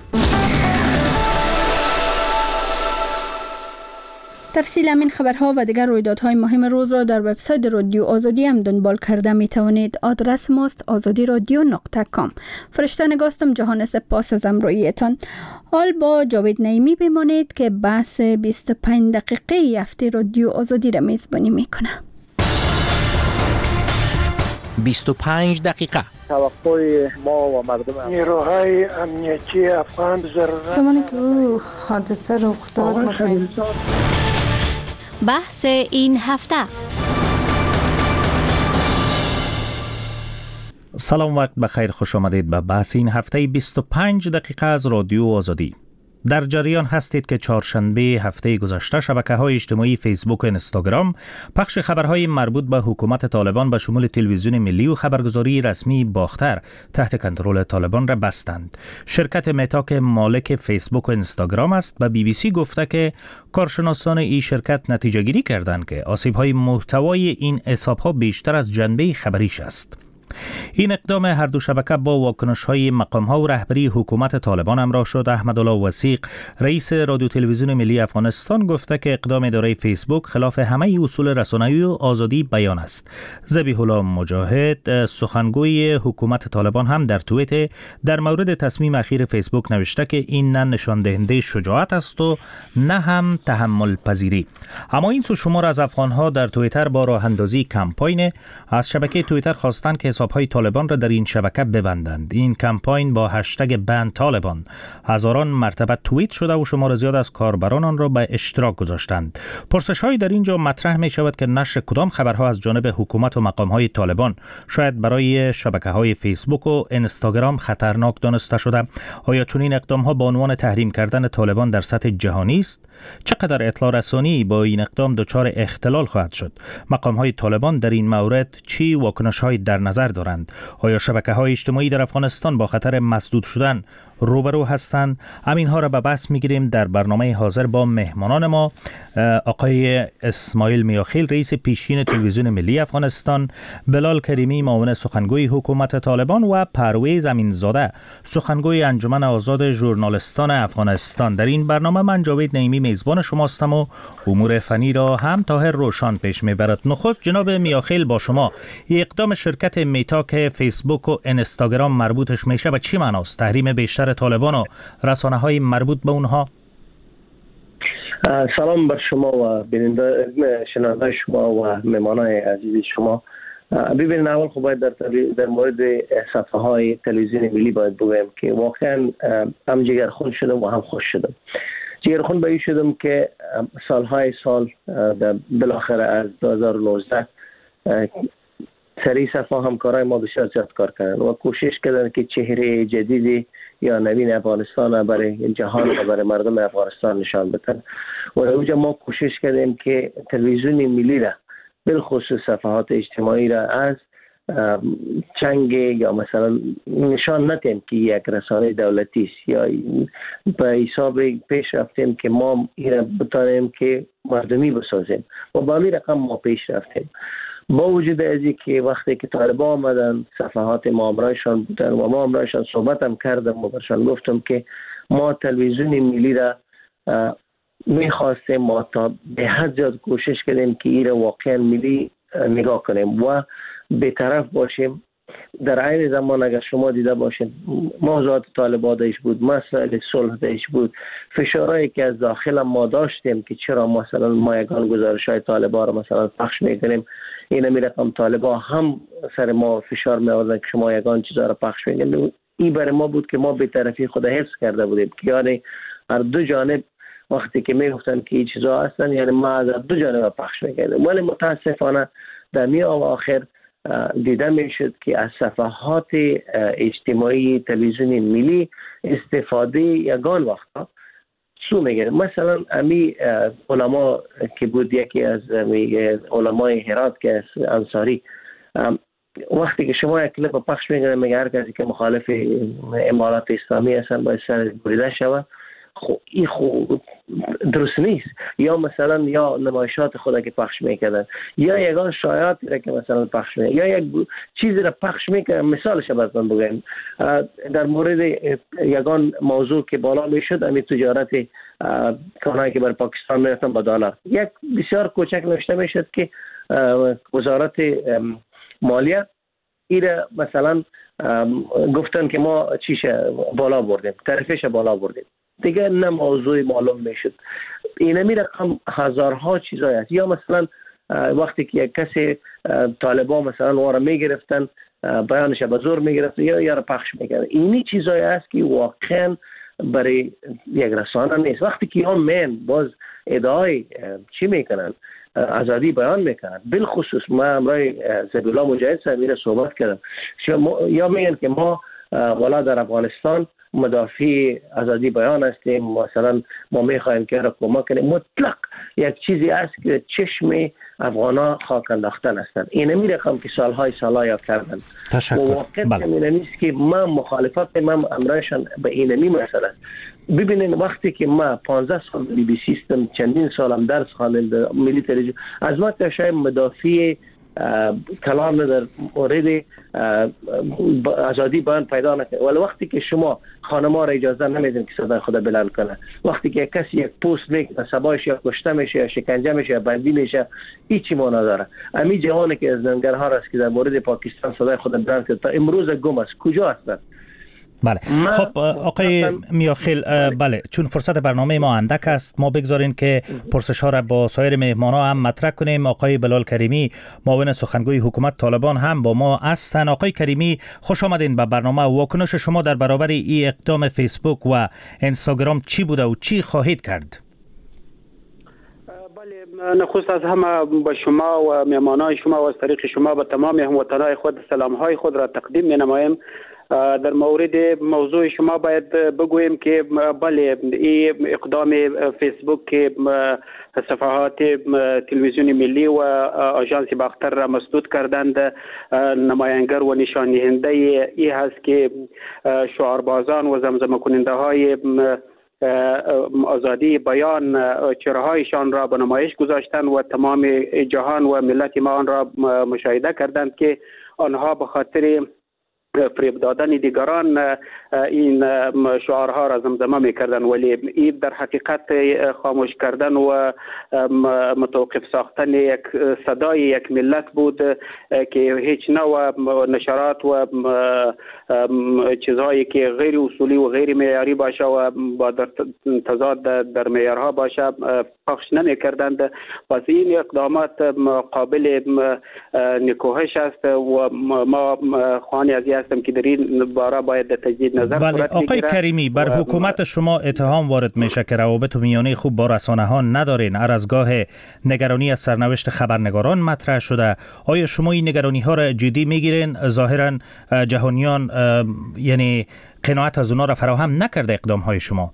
تفصیل همین خبرها و دیگر رویدادهای مهم روز را در وبسایت رادیو آزادی هم دنبال کرده می توانید. آدرس ماست آزادی رادیو نقطه کام. فرشته نگاستم جهان سپاس از امرویتان. حال با جاوید نعیمی بمانید که بحث بیست و پنج دقیقه هفته رادیو آزادی را میزبانی میکنه. بیست و پنج دقیقه توقع ما و مردم نیروهای امنیتی افغان ضرورت زمانی که او حادثه رخ داد بحث این هفته. سلام، وقت بخیر، خوش آمدید به بحث این هفته بیست و پنج دقیقه از رادیو آزادی. در جریان هستید که چهارشنبه هفته گذشته شبکه‌های اجتماعی فیسبوک و اینستاگرام پخش خبرهای مربوط به حکومت طالبان به شمول تلویزیون ملی و خبرگزاری رسمی باختر تحت کنترل طالبان را بستند. شرکت متا که مالک فیسبوک و اینستاگرام است به بی بی سی گفته که کارشناسان این شرکت نتیجه گیری کردند که آسیب‌های محتوای این حساب‌ها بیشتر از جنبه خبریش است. این اقدام هر دو شبکه با واکنش‌های مقام‌ها و رهبری حکومت طالبان همراه شد. احمدالله وثیق رئیس رادیو تلویزیون ملی افغانستان گفته که اقدام اداره فیسبوک خلاف همه اصول رسانه‌ای و آزادی بیان است. ذبیح الله مجاهد سخنگوی حکومت طالبان هم در توییت در مورد تصمیم اخیر فیسبوک نوشته که این نه نشان دهنده شجاعت است و نه هم تحمل پذیری. اما این سو شمار از افغان‌ها در توییتر با راه اندازی کمپاین از شبکه توییتر خواستند که حساب‌های طالبان را در این شبکه ببندند. این کمپاین با هشتگ بند طالبان هزاران مرتبه توییت شده و شمار زیاد از کاربران آن را به اشتراک گذاشتند. پرسش‌هایی در اینجا مطرح می شود که نشر کدام خبرها از جانب حکومت و مقام‌های طالبان شاید برای شبکه‌های فیسبوک و اینستاگرام خطرناک دانسته شده. آیا چون این اقدام‌ها با عنوان تحریم کردن طالبان در سطح جهانی است؟ چقدر اطلاع رسانی با این اقدام دچار اختلال خواهد شد؟ مقام‌های طالبان در این مورد چی واکنش‌های در نظر دارند؟ آیا شبکه‌های اجتماعی در افغانستان با خطر مسدود شدن روبرو هستند؟ همین‌ها را به بحث می‌گیریم در برنامه حاضر با مهمانان ما، آقای اسماعیل میاخیل رئیس پیشین تلویزیون ملی افغانستان، بلال کریمی معاون سخنگوی حکومت طالبان و پرویز امینزاده سخنگوی انجمن آزاد ژورنالیستان افغانستان. در این برنامه من جاوید نعیمی میزبان شما هستم و امور فنی را هم طاهر روشان پیش میبرد. نخست جناب میاخیل با شما، اقدام شرکت متا که فیسبوک و اینستاگرام مربوطش میشه به چی معناست؟ تحریم بیشتر طالبان و رسانه‌های مربوط به اونها؟ سلام بر شما و بیننده شنونده شما و مهمانان عزیز شما. ببینید اول خب باید در, در مورد صفحه های تلویزیون ملی باید بگویم که واقعا هم جگرخون شدم و هم خوش شدم. جگرخون به این شدم که سالهای سال بالاخره از دو هزار و نوزده سری صفحه همکارای ما بسیار زیاد کار کردن و کوشش کردن که چهره جدیدی یا نوین افغانستان برای جهان و برای مردم افغانستان نشان بدن و اونجا ما کوشش کردیم که تلویزیون ملی را بالخصوص صفحات اجتماعی را از چنگ یا مثلا نشان ندیم که یک رسانه دولتی است یا به حساب پیش رفتیم که ما این بتانیم که مردمی بسازیم و با این رقم ما پیش رفتیم. با وجود از که وقتی که طالبان آمدن صفحات مامورایشان بودن و مامورایشان صحبت هم کردم و برشان گفتم که ما تلویزیون ملی را میخواستیم ما تا به حد زیاد کوشش کردیم که این را واقعا ملی نگاه کنیم و بی‌طرف باشیم. در عین زمان اگر شما دیده باشید موضوعات طالبان دایش بود، مسائل صلح دایش بود، فشارهایی که از داخل ما داشتیم که چرا مثلا ما یگان گزارش های طالبان را مثلا پخش میکنیم، این می رقم طالبان هم سر ما فشار می آوردن که شما یگان چیزا را پخش میکنیم. این برای ما بود که ما بی‌طرفی خود حفظ کرده بودیم که یعنی هر دو جانب وقتی که می گفتن که این چیزا هستن یعنی ما از دو جانب پخش میکنیم. ولی متاسفانه در میان آخر دیده می شد که از صفحات اجتماعی تلویزیون ملی استفاده یگان وقتا سو میگیره. مثلا امی علما که بود یکی از علمای هرات که از انصاری وقتی که شما یک کلیپ پخش میکنه میگه هر کسی که مخالف امارات اسلامی هستن باید سر بریده شود، خب این خب درست نیست. یا مثلا یا نمایشات خود که پخش میکردن یا یگان شایعاتی را که مثلا پخش میکردن یا یک چیزی را پخش میکردن. مثالش براتون بگم در مورد یگان موضوع که بالا میشد امی تجارت کانایی که بر پاکستان میرفتن با دلار، یک بسیار کوچک نوشته میشد که وزارت مالیه ایره مثلا گفتن که ما چیش بالا بردیم، تعرفش بالا بردیم، دیگه نه موضوع معلوم میشد. این می رقم هزارها چیزایی هست. یا مثلا وقتی که یک کسی طالبان مثلا وارا میگرفتن بیانش به زور میگرفتن یا یا پخش میکردن، اینی چیزایی هست که واقعا برای یک رسانه نیست. وقتی که هم من باز ادعای چی میکنن آزادی بیان میکنن، بالخصوص ما امرای زبیلا مجاهد صاحبی صحبت کردم یا میگن که ما والا در افغانستان مدافع آزادی بیان هستیم، مثلا ما میخوایم که را کمک کنیم. مطلق یک چیزی است که چشم افغانا خاک انداختن هستند. این می رقم که سالهای سالها کردن. تشکر. واقعا بله. این نیست که من مخالفت من امرایشان به این می مسئله است. ببینید وقتی که ما پانزده سال بی بی سیستم چندین سالم درس خواندم ملی تلویزیون، از ما که شاید مدافع کلام در مورد آزادی بیان پیدا نکنه، ولی وقتی که شما خانما را اجازه نمیدین که صدای خود بلند کنه، وقتی که کسی یک پست میکنه سبایش یا کشته میشه یا شکنجه میشه یا بندی میشه، هیچی معنا نداره. امی جوانی که از ننگرهار است که در مورد پاکستان صدای خود بلند کرد تا امروز گم است، کجا هستند؟ بله خب آقای میاخیل، بله چون فرصت برنامه ما اندک است ما بگذارین که پرسش ها را با سایر مهمان ها هم مطرح کنیم. آقای بلال کریمی معاون سخنگوی حکومت طالبان هم با ما هستند. آقای کریمی خوش آمدین به برنامه. واکنش شما در برابر این اقدام فیسبوک و اینستاگرام چی بوده و چی خواهید کرد؟ بله نخست از همه با شما و مهمانان شما و از طریق شما به تمام هموطنان خود سلام های خود را تقدیم می نمایم. در مورد موضوع شما باید بگویم که بله این اقدام فیسبوک که صفحات تلویزیون ملی و آژانس باختر را مسدود کردند نماینگر و نشان دهنده ای هست که شعاربازان و زمزمه کننده های آزادی بیان چهره‌هایشان را به نمایش گذاشتند و تمام جهان و ملت ما آن را مشاهده کردند که آنها به خاطر فریب دادن دیگران این شعارها را زمزمه میکردن، ولی این در حقیقت خاموش کردن و متوقف ساختن یک صدای یک ملت بود که هیچ نوع نشرات و چیزهایی که غیر اصولی و غیر معیاری باشه و با تضاد در معیارها باشه پخش نمیکردند. پس این اقدامات قابل نکوهش است و ما خواهان از هستم که در این باره باید تجدید نظر بله. صورت آقای بگیره. کریمی، بر حکومت شما اتهام وارد میشه که روابط میانی خوب با رسانه ها ندارین. هر از گاه نگرانی از سرنوشت خبرنگاران مطرح شده. آیا شما این نگرانی ها را جدی میگیرین؟ ظاهرا جهانیان یعنی قناعت از اونا را فراهم نکرده اقدام های شما.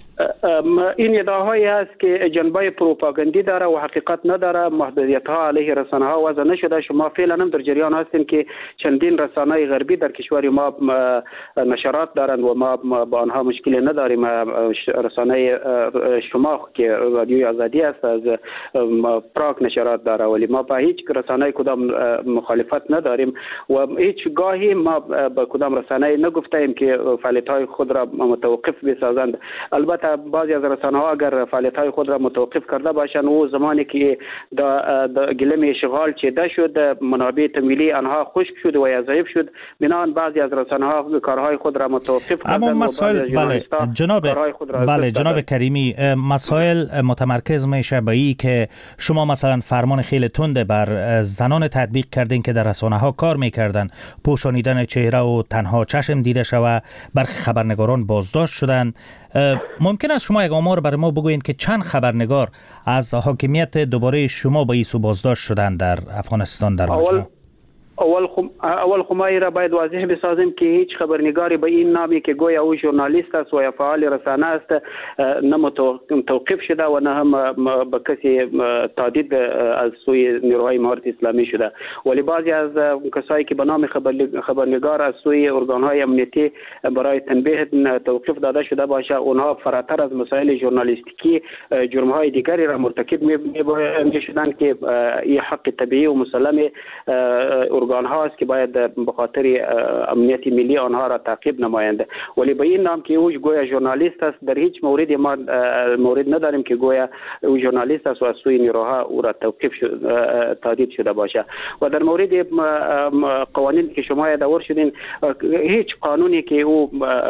این ادعاهایی است که جنبه پروپاگاندی داره و حقیقت نداره. محدودیت ها علیه رسانه ها وضع نشده. شما فعلا هم در جریان هستین که چندین رسانه غربی در کشور ما نشرات دارند و ما با آنها مشکلی نداریم. رسانه شما که رادیوی آزادی است از پراگ نشرات داره، ولی ما با هیچ رسانه کدام مخالفت نداریم و هیچ گاهی ما با کدام رسانه نگفتیم که فعالیت های خود را متوقف بسازند. البته بعضی از رسانه ها اگر فعالیت های خود را متوقف کرده باشند و زمانی که گلم اشغال چیده شد منابع تمویلی آنها خشک شد و یا ضعیف شد، بنابراین بعضی از رسانه ها کارهای خود را متوقف کردند. اما مسائل بله جناب بله جناب کریمی، مسائل متمرکز میشه به این که شما مثلا فرمان خیلی تند بر زنان تطبیق کردین که در رسانه ها کار میکردن، پوشانیدن چهره و تنها چشم دیده شود. برخی خبرنگاران بازداشت شدند. ممکن است شما یک آمار برای ما بگوین که چند خبرنگار از حاکمیت دوباره شما با ایسو بازداشت شدن در افغانستان در مجموع؟ اول خم... اول خمایی را باید واضح بسازیم که هیچ خبرنگاری به این نامی که گویا او ژورنالیست است و یا فعال رسانه است نه متوقف شده و نه هم به کسی تهدید از سوی نیروهای امارت اسلامی شده، ولی بعضی از کسایی که به نام خبرنگار از سوی ارگانهای امنیتی برای تنبیه توقیف داده شده باشه، اونها فراتر از مسائل ژورنالیستیکی جرمهای دیگری را مرتکب می شدن که این حق طبیعی و مسلم ارگان هاست که باید به خاطر امنیت ملی آنها را تعقیب نمایند. ولی به این نام که او گویا ژورنالیست است، در هیچ موردی ما مورد نداریم که گویا او ژورنالیست است و از سوی نیروها او را توقیف تهدید شده باشه. و در مورد قوانین که شما یادآور شدین، هیچ قانونی که او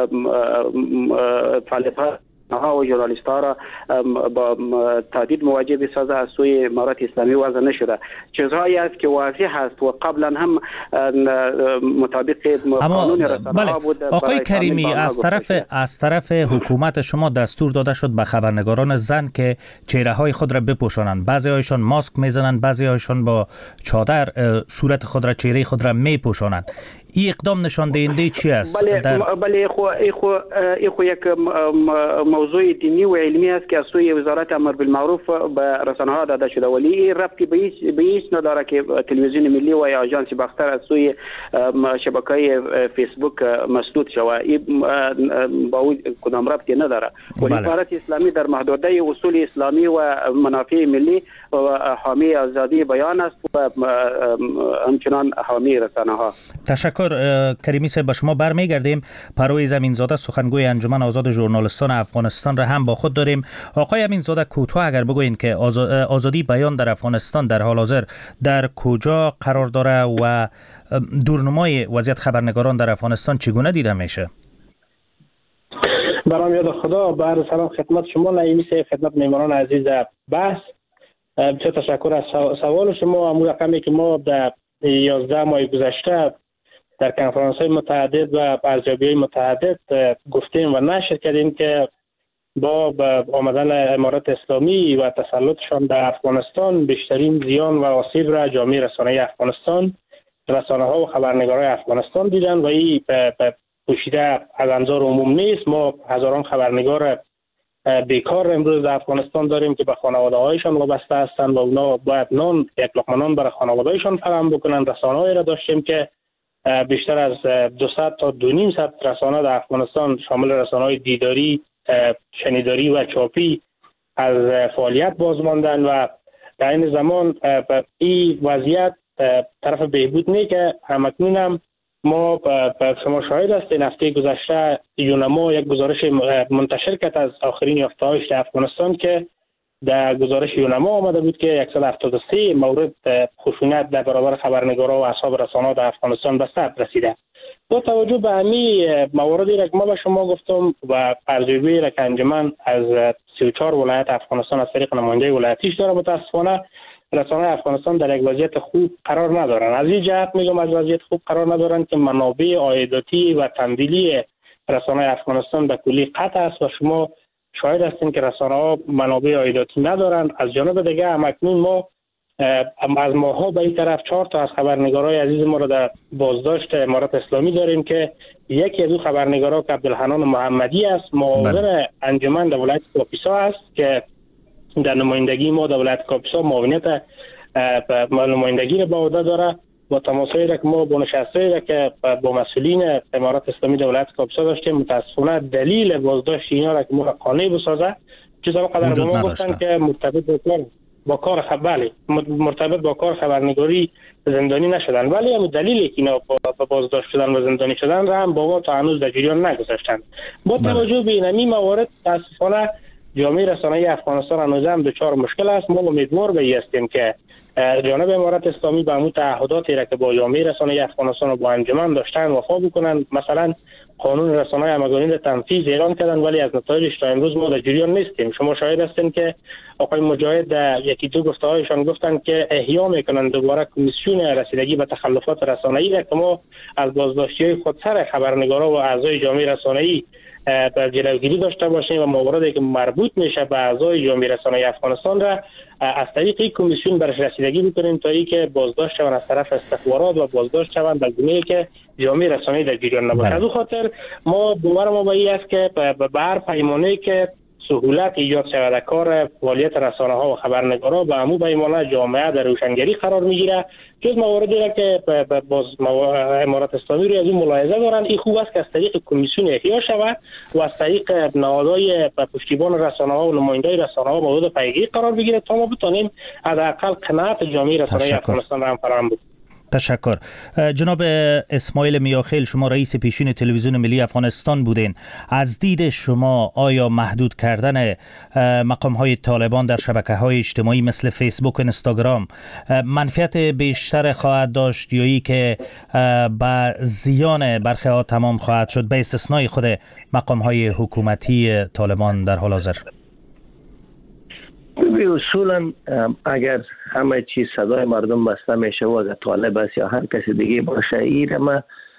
فعالیت ها و ژورنالیست ها را با تهدید مواجه بسازه از سوی امارت اسلامی وضع نشده. چیزهایی است که واضح است و قبلا هم مطابق قانون رسانه ها بود. آقای کریمی، از طرف از طرف حکومت شما دستور داده شد به خبرنگاران زن که چهره های خود را بپوشانند. بعضی هایشان ماسک میزنند، بعضی هایشان با چادر صورت خود را، چهره خود را میپوشانند. این اقدام نشان دهنده چی است؟ بله در... بله خو خو خو یک موضوع دینی و علمی است که از سوی وزارت امر بالمعروف به رسانه ها داده شده، ولی این ربطی به هیچ به هیچ نداره که تلویزیون ملی و یا آژانس باختر از سوی شبکه‌های فیسبوک مسدود شود. این با او کدام ربطی نداره. ولی امارت اسلامی در محدوده اصول اسلامی و منافع ملی و حامی آزادی بیان است و همچنان حامی رسانه ها. تشکر کریمی صاحب. با شما برمیگردیم. پرویز امینزاده سخنگوی انجمن آزاد ژورنالیستان افغانستان را هم با خود داریم. آقای امینزاده، کوتاه اگر بگوین که آزادی بیان در افغانستان در حال حاضر در کجا قرار داره و دورنمای وضعیت خبرنگاران در افغانستان چگونه دیده میشه؟ برام یاد خدا، بر سلام خدمت شما نعیمی صاحب، خدمت میهمانان عزیز بحث. بسیار تشکر از سوال شما. همون رقمی که ما در یازده ماه گذشته در کنفرانس های متعدد و ارزیابی های متعدد گفتیم و نشر کردیم که با آمدن امارت اسلامی و تسلطشان در افغانستان بیشترین زیان و آسیب را جامعه رسانه‌ای افغانستان، رسانه ها و خبرنگارای افغانستان دیدن و این پوشیده از انظار عموم نیست. ما هزاران خبرنگار بیکار امروز در افغانستان داریم که به خانواده هایشان وابسته هستند و اونا باید نان، یک لقمه نان برای خانواده هایشان فراهم بکنند. رسانه هایی را داشتیم که بیشتر از دویست تا دو نیم صد رسانه در افغانستان شامل رسانه های دیداری، شنیداری و چاپی از فعالیت باز ماندن و در این زمان این وضعیت طرف بهبود نیست که همکنون هم ما به شما شاهد هستین هفته گذشته یونما یک گزارش منتشر کرد از آخرین یافته‌هایش در افغانستان که در گزارش یونما آمده بود که صد و هفتاد و سه مورد خشونت در برابر خبرنگارا و اصحاب رسانه‌ها در افغانستان به ثبت رسیده. با توجه به همین مواردی که ما به شما گفتم و ارزیابی را که انجمن از سی و چهار ولایت افغانستان از طریق نماینده ولایتیش داره، متاسفانه رسانه‌های افغانستان در یک وضعیت خوب قرار ندارن. از این جهت میگم از وضعیت خوب قرار ندارن که منابع عایداتی و تمویلی رسانه‌های افغانستان به کلی قطع است و شما شاهد هستین که رسانه‌ها منابع عایداتی ندارن. از جانب دیگه همکنون ما از ماها به این طرف چهار تا از خبرنگارای عزیز ما را در بازداشت امارات اسلامی داریم که یکی از دو خبرنگارا که عبدالحنان محمدی است، معاون انجمن در ولایت کاپیسا است که در نمایندگی ما در ولایت کاپیسا معاونیت نمایندگی را به عهده داره. با تماسایی را که ما با نشسته‌ای را که با مسئولین امارات اسلامی در ولایت کاپیسا داشتیم، متاسفانه دلیل بازداشت اینا را که ما را قانع بسازه چیزا قدر ما گفتن که مرتبط با با کار خبری مرتبط با کار خبرنگاری زندانی نشدن، ولی هم دلیلی که اینا با بازداشت شدن و زندانی شدن را هم با ما تا هنوز در جریان نگذاشتن. با توجه به این موارد متاسفانه جامعه رسانه‌ای افغانستان هنوز هم دچار مشکل است. ما امیدوار به این هستیم که جانب امارات اسلامی به همون تعهداتی را که با جامعه رسانه‌ای افغانستان و با انجمن داشتن وفا بکنن. مثلا قانون رسانه‌های همگانی را تنفیذ اعلان کردن ولی از نتایجش تا امروز ما در جریان نیستیم. شما شاهد هستین که آقای مجاهد یکی دو گفته‌هایشان گفتن که احیا میکنن دوباره کمیسیون رسیدگی به تخلفات رسانه‌ای را که ما از بازداشتی‌های خودسر خبرنگارا و اعضای جامعه رسانه‌ای در جلوگیری داشته باشیم و مواردی که مربوط میشه به اعضای جامعه رسانه‌ای افغانستان را از طریق این کمیسیون برش رسیدگی بکنیم تا اینکه بازداشت شوند از طرف استخبارات و بازداشت شوند در گونه‌ای که جامعه رسانه‌ای در جریان نباشه. از اون خاطر ما باور ما به این است که به هر پیمانه‌ای که سهولت ایجاد شود کار فعالیت رسانه‌ها و خبرنگارا به عموم پیمانه جامعه در روشنگری قرار میگیره. جز مواردی را که باز امارات اسلامی رو از این ملاحظه دارن، این خوب است که از طریق کمیسیون احیا شود و از طریق نهادهای پشتیبان رسانه‌ها و نمایندای رسانه‌ها مورد پیگیری قرار بگیره تا ما بتونیم حداقل قناعت جامعه رسانه‌ای افغانستان را هم فراهم کنیم. تشکر. جناب اسماعیل میاخیل، شما رئیس پیشین تلویزیون ملی افغانستان بودین. از دید شما آیا محدود کردن مقام‌های طالبان در شبکه‌های اجتماعی مثل فیسبوک و اینستاگرام منفعت بیشتر خواهد داشت یا ای که به زیان برخی ها تمام خواهد شد به استثنای خود مقام‌های حکومتی طالبان در حال حاضر؟ اصولا اگر همه چیز صدای مردم بسته میشه و اگر طالب است یا هر کسی دیگه باشه، این ما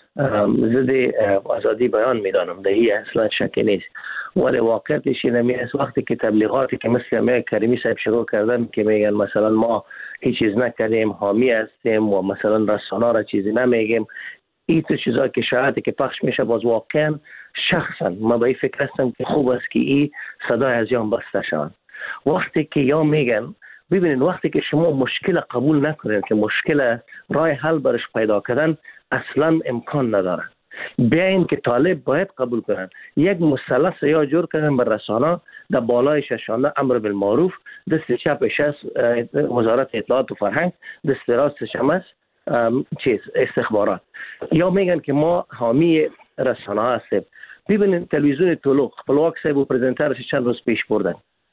ضد آزادی بیان میدانم، در این اصلا شکی نیست. ولی واقعیتش اینه است وقتی که تبلیغاتی که مثل امیر کریمی صاحب شروع کردن که میگن مثلا ما هیچ چیز نکردیم، حامی هستیم و مثلا رسانه را چیزی نمیگیم، این تو چیزا که شاید که پخش میشه، باز واقعا شخصا ما به این فکر هستم که خوب است که این صدای از یان بسته شوند. وقتی که یا میگن ببینید وقتی که شما مشکل قبول نکنید که مشکل راه حل برش پیدا کردن اصلا امکان نداره، بیاین که طالب باید قبول کنن یک مثلث یا جور کردن بر رسانه، در بالای ششانه امر بالمعروف، دست چپش است وزارت اطلاعات و فرهنگ، دست راستش هم است چیز استخبارات. یا میگن که ما حامی رسانه هستیم. ببینید تلویزیون طلوع خپلواک صاحب و پرزنترش چند روز پیش بردن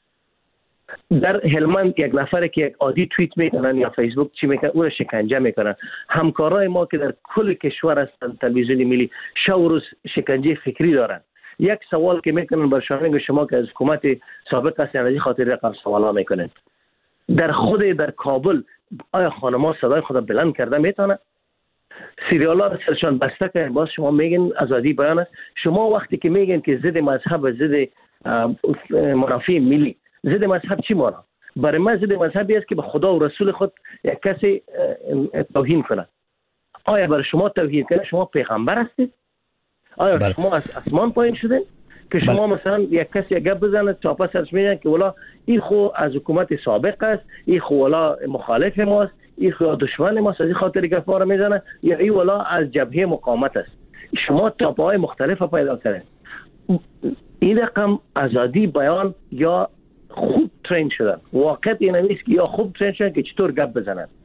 در هلمند، یک نفر که یک عادی توییت میکنن یا فیسبوک چی میکنن او را شکنجه میکنن. همکارای ما که در کل کشور هستن تلویزیون ملی شب و روز شکنجه فکری دارن. یک سوال که میکنن برشان شما که از حکومت سابق هستین از این خاطر رقم سوالا میکنن. در خود در کابل آیا خانم‌ها صدای خود بلند کرده میتونه؟ سریالا را سرشان بسته کردن، باز شما میگن آزادی بیان است. شما وقتی که میگن که ضد مذهب و ضد منافع ملی، ضد مذهب چی مانا؟ برای من ضد مذهبی است که به خدا و رسول خود یک کسی توهین کنه. آیا برای شما توهین کنه شما پیغمبر هستید؟ آیا بله. شما از اسمان پایین شدین که شما بله. مثلا یک کسی گپ بزنه چاپا سرش میگن که والا این خو از حکومت سابق است، این خو والا مخالف ماست، این خو دشمن ماست، از این خاطر گپ ما رو میزنه، یا این والا از جبهه مقاومت است. شما تاپای مختلف پیدا کردین. این رقم آزادی بیان یا خوب ترین شدن. واقعیت این نیست که یا خوب ترین شدن که چطور گپ بزنن.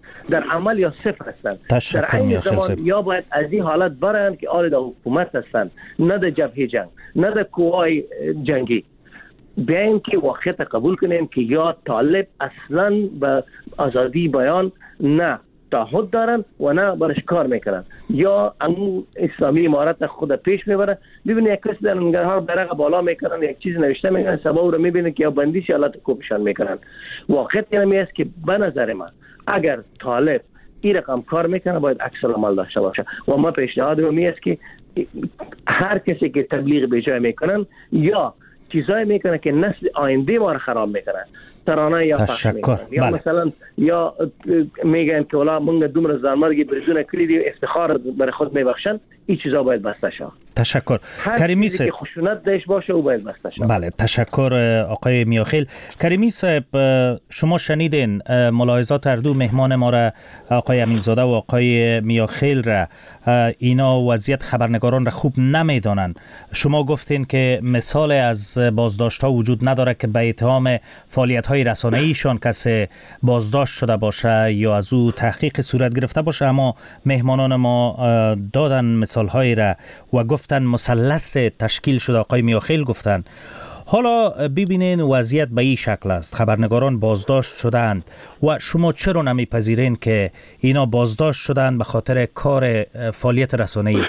در عمل یا صفر هستند. در این زمان یا باید از این حالت برند که آل در حکومت هستند، نه در جبهه جنگ، نه در قوای جنگی. بیاین که واقعیت قبول کنیم که یا طالب اصلا به آزادی بیان نه تعهد دارن و نه برش کار میکنن، یا امو اسلامی امارت خود پیش میبره. ببینید یک کسی در ننگرهار برق بالا میکنن، یک چیز نوشته میکنن، سبب رو میبینید که یا بندیش یا کوبشان میکنن. واقعیت اینمی است که به نظر من اگر طالب این رقم کار میکنه باید عکس العمل داشته باشه و ما پیشنهاد می است که هر کسی که تبلیغ به جای میکنن یا چیزایی میکنه که نسل آینده ما رو خراب میکنن، ترانه یا پخش میکنن، یا بله. مثلا یا میگن که ولا مونږ دومره زلمرګي بریزونه کړی دی افتخار بر خود میبخشن. این چیزا باید بسته شه. تشکر. کریمی صاحب که خشونت داشت باشه او باید بسته شه. بله تشکر آقای میاخیل. کریمی صاحب شما شنیدین ملاحظات هر دو مهمان ما را، آقای امینزاده و آقای میاخیل را. اینا وضعیت خبرنگاران را خوب نمیدانند. شما گفتین که مثال از بازداشت ها وجود نداره که به اتهام فعالیت های رسانه‌ای ایشان کسی بازداشت شده باشه یا از او تحقیق صورت گرفته باشه، اما مهمانان ما دادن مثال هایی را و گفتن مثلث تشکیل شده. آقای میاخیل گفتن. حالا ببینین وضعیت به این شکل است، خبرنگاران بازداشت شدند و شما چرا نمیپذیرین که اینا بازداشت شدند به خاطر کار فعالیت رسانه‌ای؟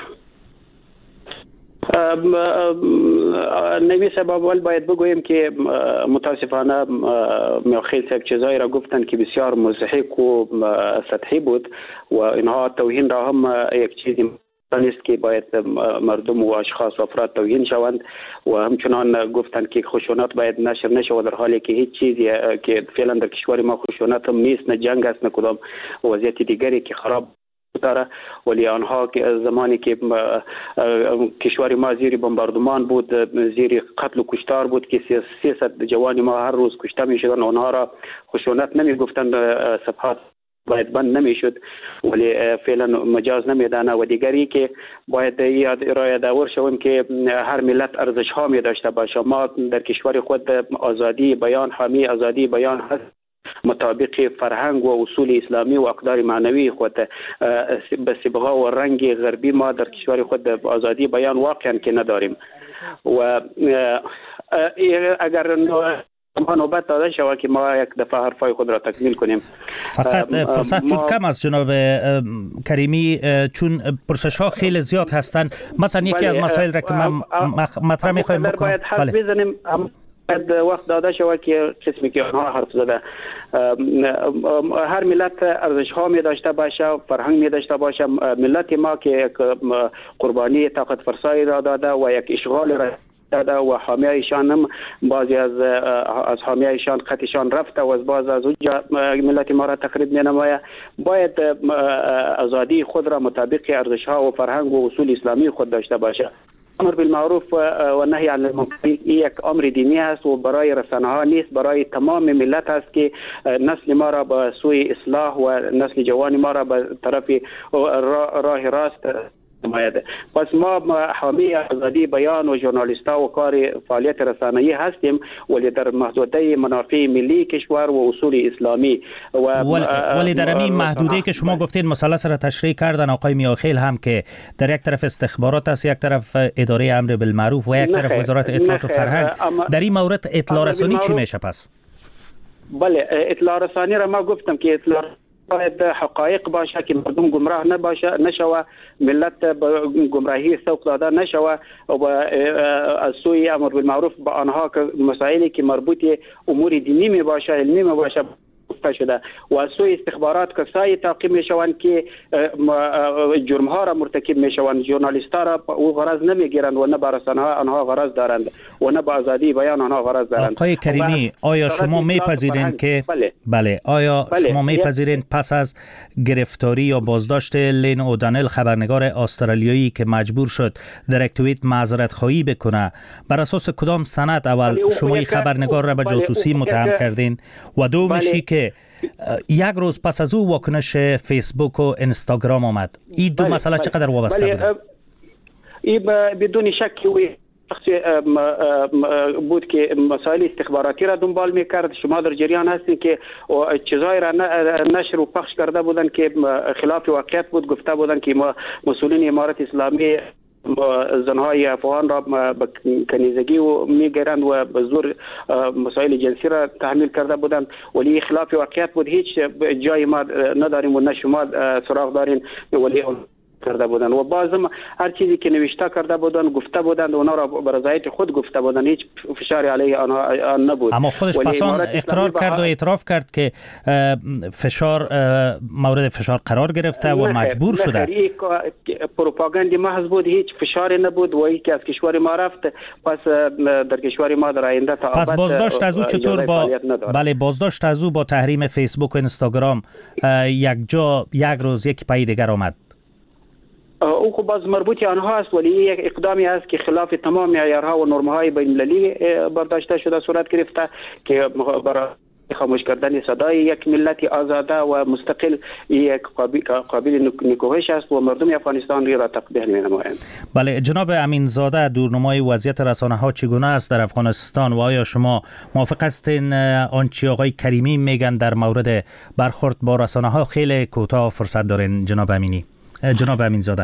نوی سبب اول باید بگوییم که متاسفانه میاخیل صاحب چیزایی را گفتن که بسیار مضحک و سطحی بود و اینها توهین را هم یک چیزی نیست که باید مردم و اشخاص و افراد توهین شوند و همچنان گفتند که خشونت باید نشر نشه و در حالی که هیچ چیزی که فعلا در کشور ما خشونت هم نیست، نه جنگ است، نه کدام وضعیت دیگری که خراب داره. ولی آنها که زمانی که کشور ما زیر بمباردمان بود، زیر قتل و کشتار بود که سیصد جوان ما هر روز کشته می شدن، آنها را خشونت نمی گفتند، صفحات باید بند نمیشد، ولی فعلا مجاز نمیدانه. و دیگری که باید یاد ارائه داور شویم که هر ملت ارزش ها می داشته باشه. ما در کشور خود آزادی بیان، حامی آزادی بیان هست، مطابق فرهنگ و اصول اسلامی و اقدار معنوی خود به صبغه و رنگ غربی ما در کشور خود آزادی بیان واقعا که نداریم. و اگر ما نوبت داده شود که ما یک دفعه حرفای خود را تکمیل کنیم. فقط فرصت چون کم است جناب کریمی، چون پرسش ها خیلی زیاد هستند. مثلا یکی از مسائل را که من مطرح می‌خوایم بکنم، باید حرف بزنیم، باید وقت داده شود که قسمی که آنها حرف زده. هر ملت ارزش ها می داشته باشه، فرهنگ می داشته باشه. ملت ما که قربانی طاقت فرسایی را داده و یک اشغال را داده و حامیایشان هم بعضی از از حامیایشان خطشان رفته و از باز از اونجا ملت ما را تخریب می نماید. باید آزادی خود را مطابق ارزش ها و فرهنگ و اصول اسلامی خود داشته باشه. امر بالمعروف و نهی عن المنکر یک امر دینی است و برای رسانه ها نیست، برای تمام ملت است که نسل ما را به سوی اصلاح و نسل جوان ما را به طرف راه راست نماید. پس ما حامی آزادی بیان و ژورنالیستا و کار فعالیت رسانه‌ای هستیم، ولی در محدوده منافع ملی کشور و اصول اسلامی و ولی در این محدوده که شما گفتید مثلث را تشریح کردن آقای میاخیل هم که در یک طرف استخبارات است، یک طرف اداره امر بالمعروف و یک طرف وزارت اطلاعات و فرهنگ. در این مورد اطلاع رسانی چی میشه پس؟ بله، اطلاع رسانی را ما گفتم که اطلاع باید حقایق باشه که مردم گمراه نباشه، نشوه ملت به گمراهی سوق داده نشوه و از سوی امر بالمعروف با آنها که مسائلی که مربوط امور دینی می باشه، علمی می باشه شده و از سوی استخبارات کسایی تعقیب می شوند که جرم ها را مرتکب می شوند. ژورنالیست ها را او غرض نمی گیرند و نه با رسانه ها آنها غرض دارند و نه با آزادی بیان آنها غرض دارند. آقای کریمی، آیا شما میپذیرین که بله, بله آیا بله. شما میپذیرین پس از گرفتاری یا بازداشت لین اودانل خبرنگار استرالیایی که مجبور شد در یک توییت معذرت خواهی بکنه، بر اساس کدام سند اول شما این خبرنگار را به جاسوسی متهم کردین و دومشی که یک روز پس از او واکنش فیسبوک و اینستاگرام آمد؟ این دو مسئله چقدر وابسته بودن؟ این بدون شک بود که مسائل استخباراتی را دنبال میکرد. شما در جریان هستین که چیزایی را نشر و پخش کرده بودن که خلاف واقعیت بود. گفته بودن که مسئولین امارت اسلامی زنهای افغان را به کنیزگی و میگیرند و به زور مسائل جنسی را تحمیل کرده بودند، ولی خلاف واقعیت بود. هیچ جای ما نداریم و نه شما سراغ دارین ولی کرده بودند و بازم هر چیزی که نوشته کرده بودند گفته بودند اونا را به رضایت خود گفته بودند، هیچ فشاری علیه آنها نبود. اما خودش پسان اقرار کرد و اعتراف کرد که فشار مورد فشار قرار گرفته و مجبور شده. نه، پروپاگاندی محض بود، هیچ فشاری نبود و یکی از کشور ما رفت پس در کشور ما در آینده تا پس بازداشت از او چطور با بله بازداشت از او با تحریم فیسبوک و اینستاگرام یک جا یک روز یک پای دیگر آمد؟ او خب باز مربوطی آنها است، ولی یک اقدامی است که خلاف تمام معیارها و نرم‌های بین‌المللی برداشته شده صورت گرفته که برای خاموش کردن صدای یک ملت آزاده و مستقل یک قابل نکوهش است و مردم افغانستان را تقبیح می‌نمایند. بله جناب امینزاده، دورنمای وضعیت رسانه‌ها چگونه است در افغانستان و آیا شما موافق هستین آنچه آقای کریمی میگن در مورد برخورد با رسانه‌ها؟ خیلی کوتاه فرصت دارین جناب امینی. جناب امینزاده.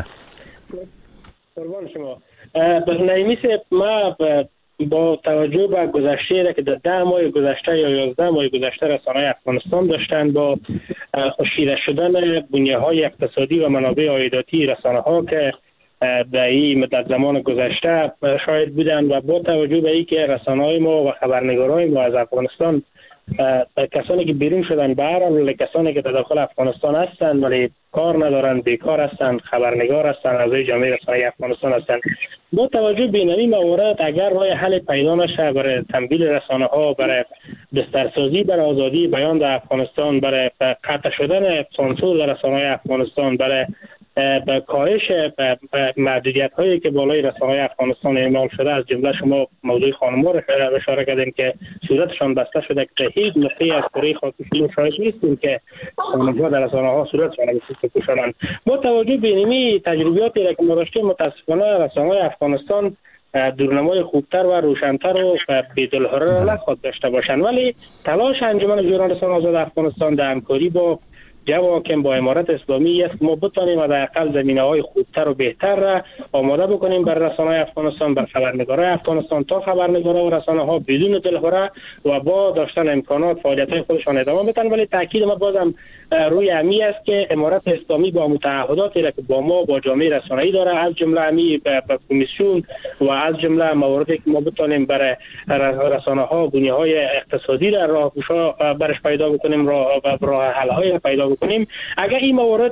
قربان شما. نایمیس ما با توجه به گذشته که در ده ماه گذشته یا یازده ماه گذشته رسانه‌های افغانستان داشتند با خشکیده شدن بنیه‌های اقتصادی و منابع عایداتی رسانه‌ها که در این مدت زمان گذشته شاهد بودند و با توجه به اینکه رسانه‌های ما و خبرنگارای ما از افغانستان کسانی که بیرون شدن به هر حال کسانی که در داخل افغانستان هستند ولی کار ندارند، بیکار هستند، خبرنگار هستند، اعضای جامعه رسانه‌ای افغانستان هستند، با توجه به این موارد اگر راه حل پیدا نشه برای تمویل رسانه‌ها، برای بسترسازی برای آزادی بیان در افغانستان، برای قطع شدن سانسور در رسانه‌های افغانستان، برای به کاهش محدودیت هایی که بالای رسانه‌های افغانستان اعمال شده، از جمله شما موضوع خانم‌ها را اشاره کردین که صورتشان بسته شده که هیچ نقطه‌ای از کره خاک شما شاهد نیستیم که خانم‌ها در رسانه‌ها صورتشان بپوشانند. با توجه به این تجربیاتی را که ما داشتیم، متأسفانه رسانه‌های افغانستان دورنمای خوبتر و روشن‌تر و بی‌دلهره نخواهد داشته باشند، ولی تلاش انجمن ژورنالیستان آزاد افغانستان در همکاری با جو حاکم با امارت اسلامی است ما بتوانیم حداقل زمینه‌های خوبتر و بهتر را آماده بکنیم بر رسانه‌های افغانستان، بر خبرنگارای افغانستان، تا خبرنگارا و رسانه‌ها بدون دلهره و با داشتن امکانات فعالیت‌های خودشان ادامه بدن. ولی تاکید ما بازم روی امی است که امارت اسلامی با متعهداتی که با ما با جامعه رسانه‌ای داره، از جمله امی به کمیسیون و از جمله مواردی که ما بتوانیم برای رسانه‌ها بنیه‌های اقتصادی را راهگشا برش پیدا بکنیم، راه راه حل‌های پیدا کنیم. اگر این موارد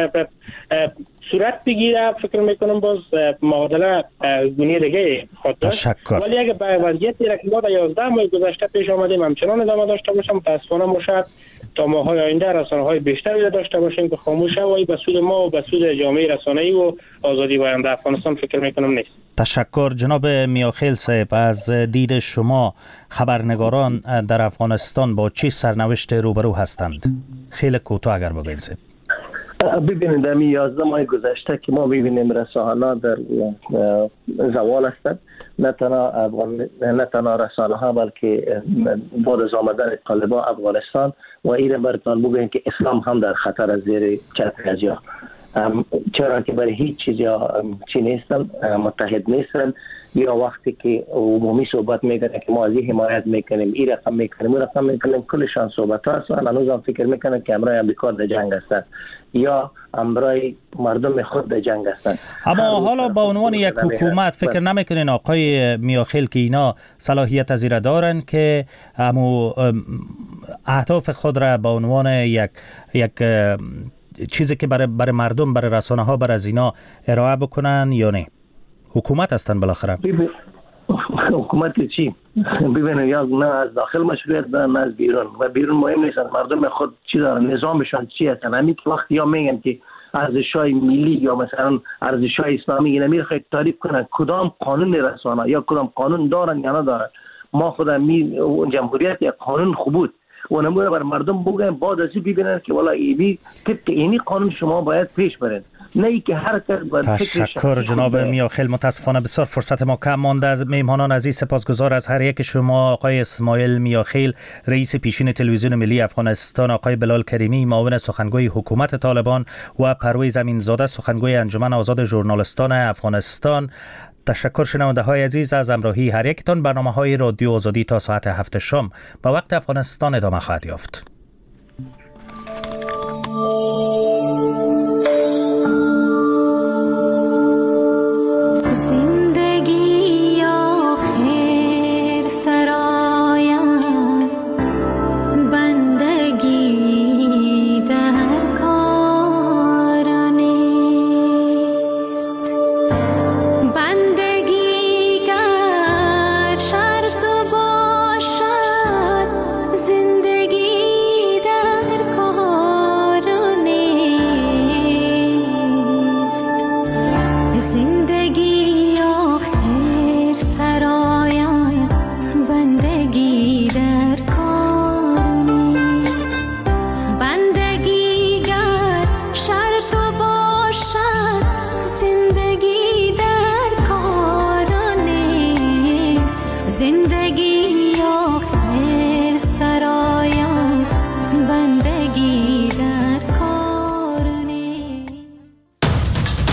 صورت بگیره فکر میکنم باز معادله گونه دیگه خود داشت، ولی اگر به وضعیتی را که ما در یازده ماه گذشته پیش آمدیم همچنان ادامه داشته باشم، متاسفانه ما شاید تا ماهای آینده رسانه‌های بیشتری داشته باشیم که خاموش و به سود ما و به سود جامعه رسانه‌ای و آزادی بیان در افغانستان فکر میکنم نیست. تشکر جناب میاخیل صاحب. از دید شما خبرنگاران در افغانستان با چه سرنوشت روبرو هستند؟ خیلی کوتاه اگر بگویید صاحب. ببینید در یازده ماه گذشته که ما ببینیم رسانه‌ها در زوال هستند، نه تنها افغان نه تنها رسانه‌ها بلکه بعد از آمدن طالبان افغانستان و این برتان بگوییم که اسلام هم در خطر از زیر چتر ازیا، چرا که برای هیچ چیز یا چی نیستن، متحد نیستن، یا وقتی که عمومی صحبت میکنه که ما از این حمایت میکنیم، این رقم میکنیم، اون رقم میکنیم، کلشان صحبت ها هستن. هنوز هم فکر میکنن که امرای امریکا در جنگ هستن یا امرای مردم خود در جنگ هستن. اما حالا با عنوان یک حکومت فکر نمیکنین آقای میاخیل که اینا صلاحیت از این دارن که امو اهداف خود را با عنوان یک یک چیزی که برای برای مردم، برای رسانه ها، برای از اینا ارائه بکنن یا نه؟ حکومت هستن بالاخره. حکومت چی؟ ببینید یا نه از داخل مشروعیت دارن نه از بیرون، و بیرون مهم نیستن، مردم خود چی دارن، نظامشان چی هستن. همین که وقتی یا میگن که ارزش‌های ملی یا مثلا ارزش‌های اسلامی اینا میخواید تعریف کنن، کدام قانون رسانه یا کدام قانون دارن یا ندارن؟ ما خود می جمهوریت یک قانون خوب بود و نمونه بر مردم بگن بعد از این ببینن که والا ایبی طبق اینی قانون شما باید پیش برید. نه ای که هر کس باید تشکر جناب میاخیل. متاسفانه بسیار فرصت ما کم مانده. از میهمانان عزیز سپاسگزار از هر یک شما. آقای اسماعیل میاخیل رئیس پیشین تلویزیون ملی افغانستان، آقای بلال کریمی معاون سخنگوی حکومت طالبان و پرویز امینزاده سخنگوی انجمن آزاد ژورنالیستان افغانستان. تشکر شنونده های عزیز از همراهی هر یکتان. برنامه های رادیو آزادی تا ساعت هفت شام با وقت افغانستان ادامه خواهد یافت.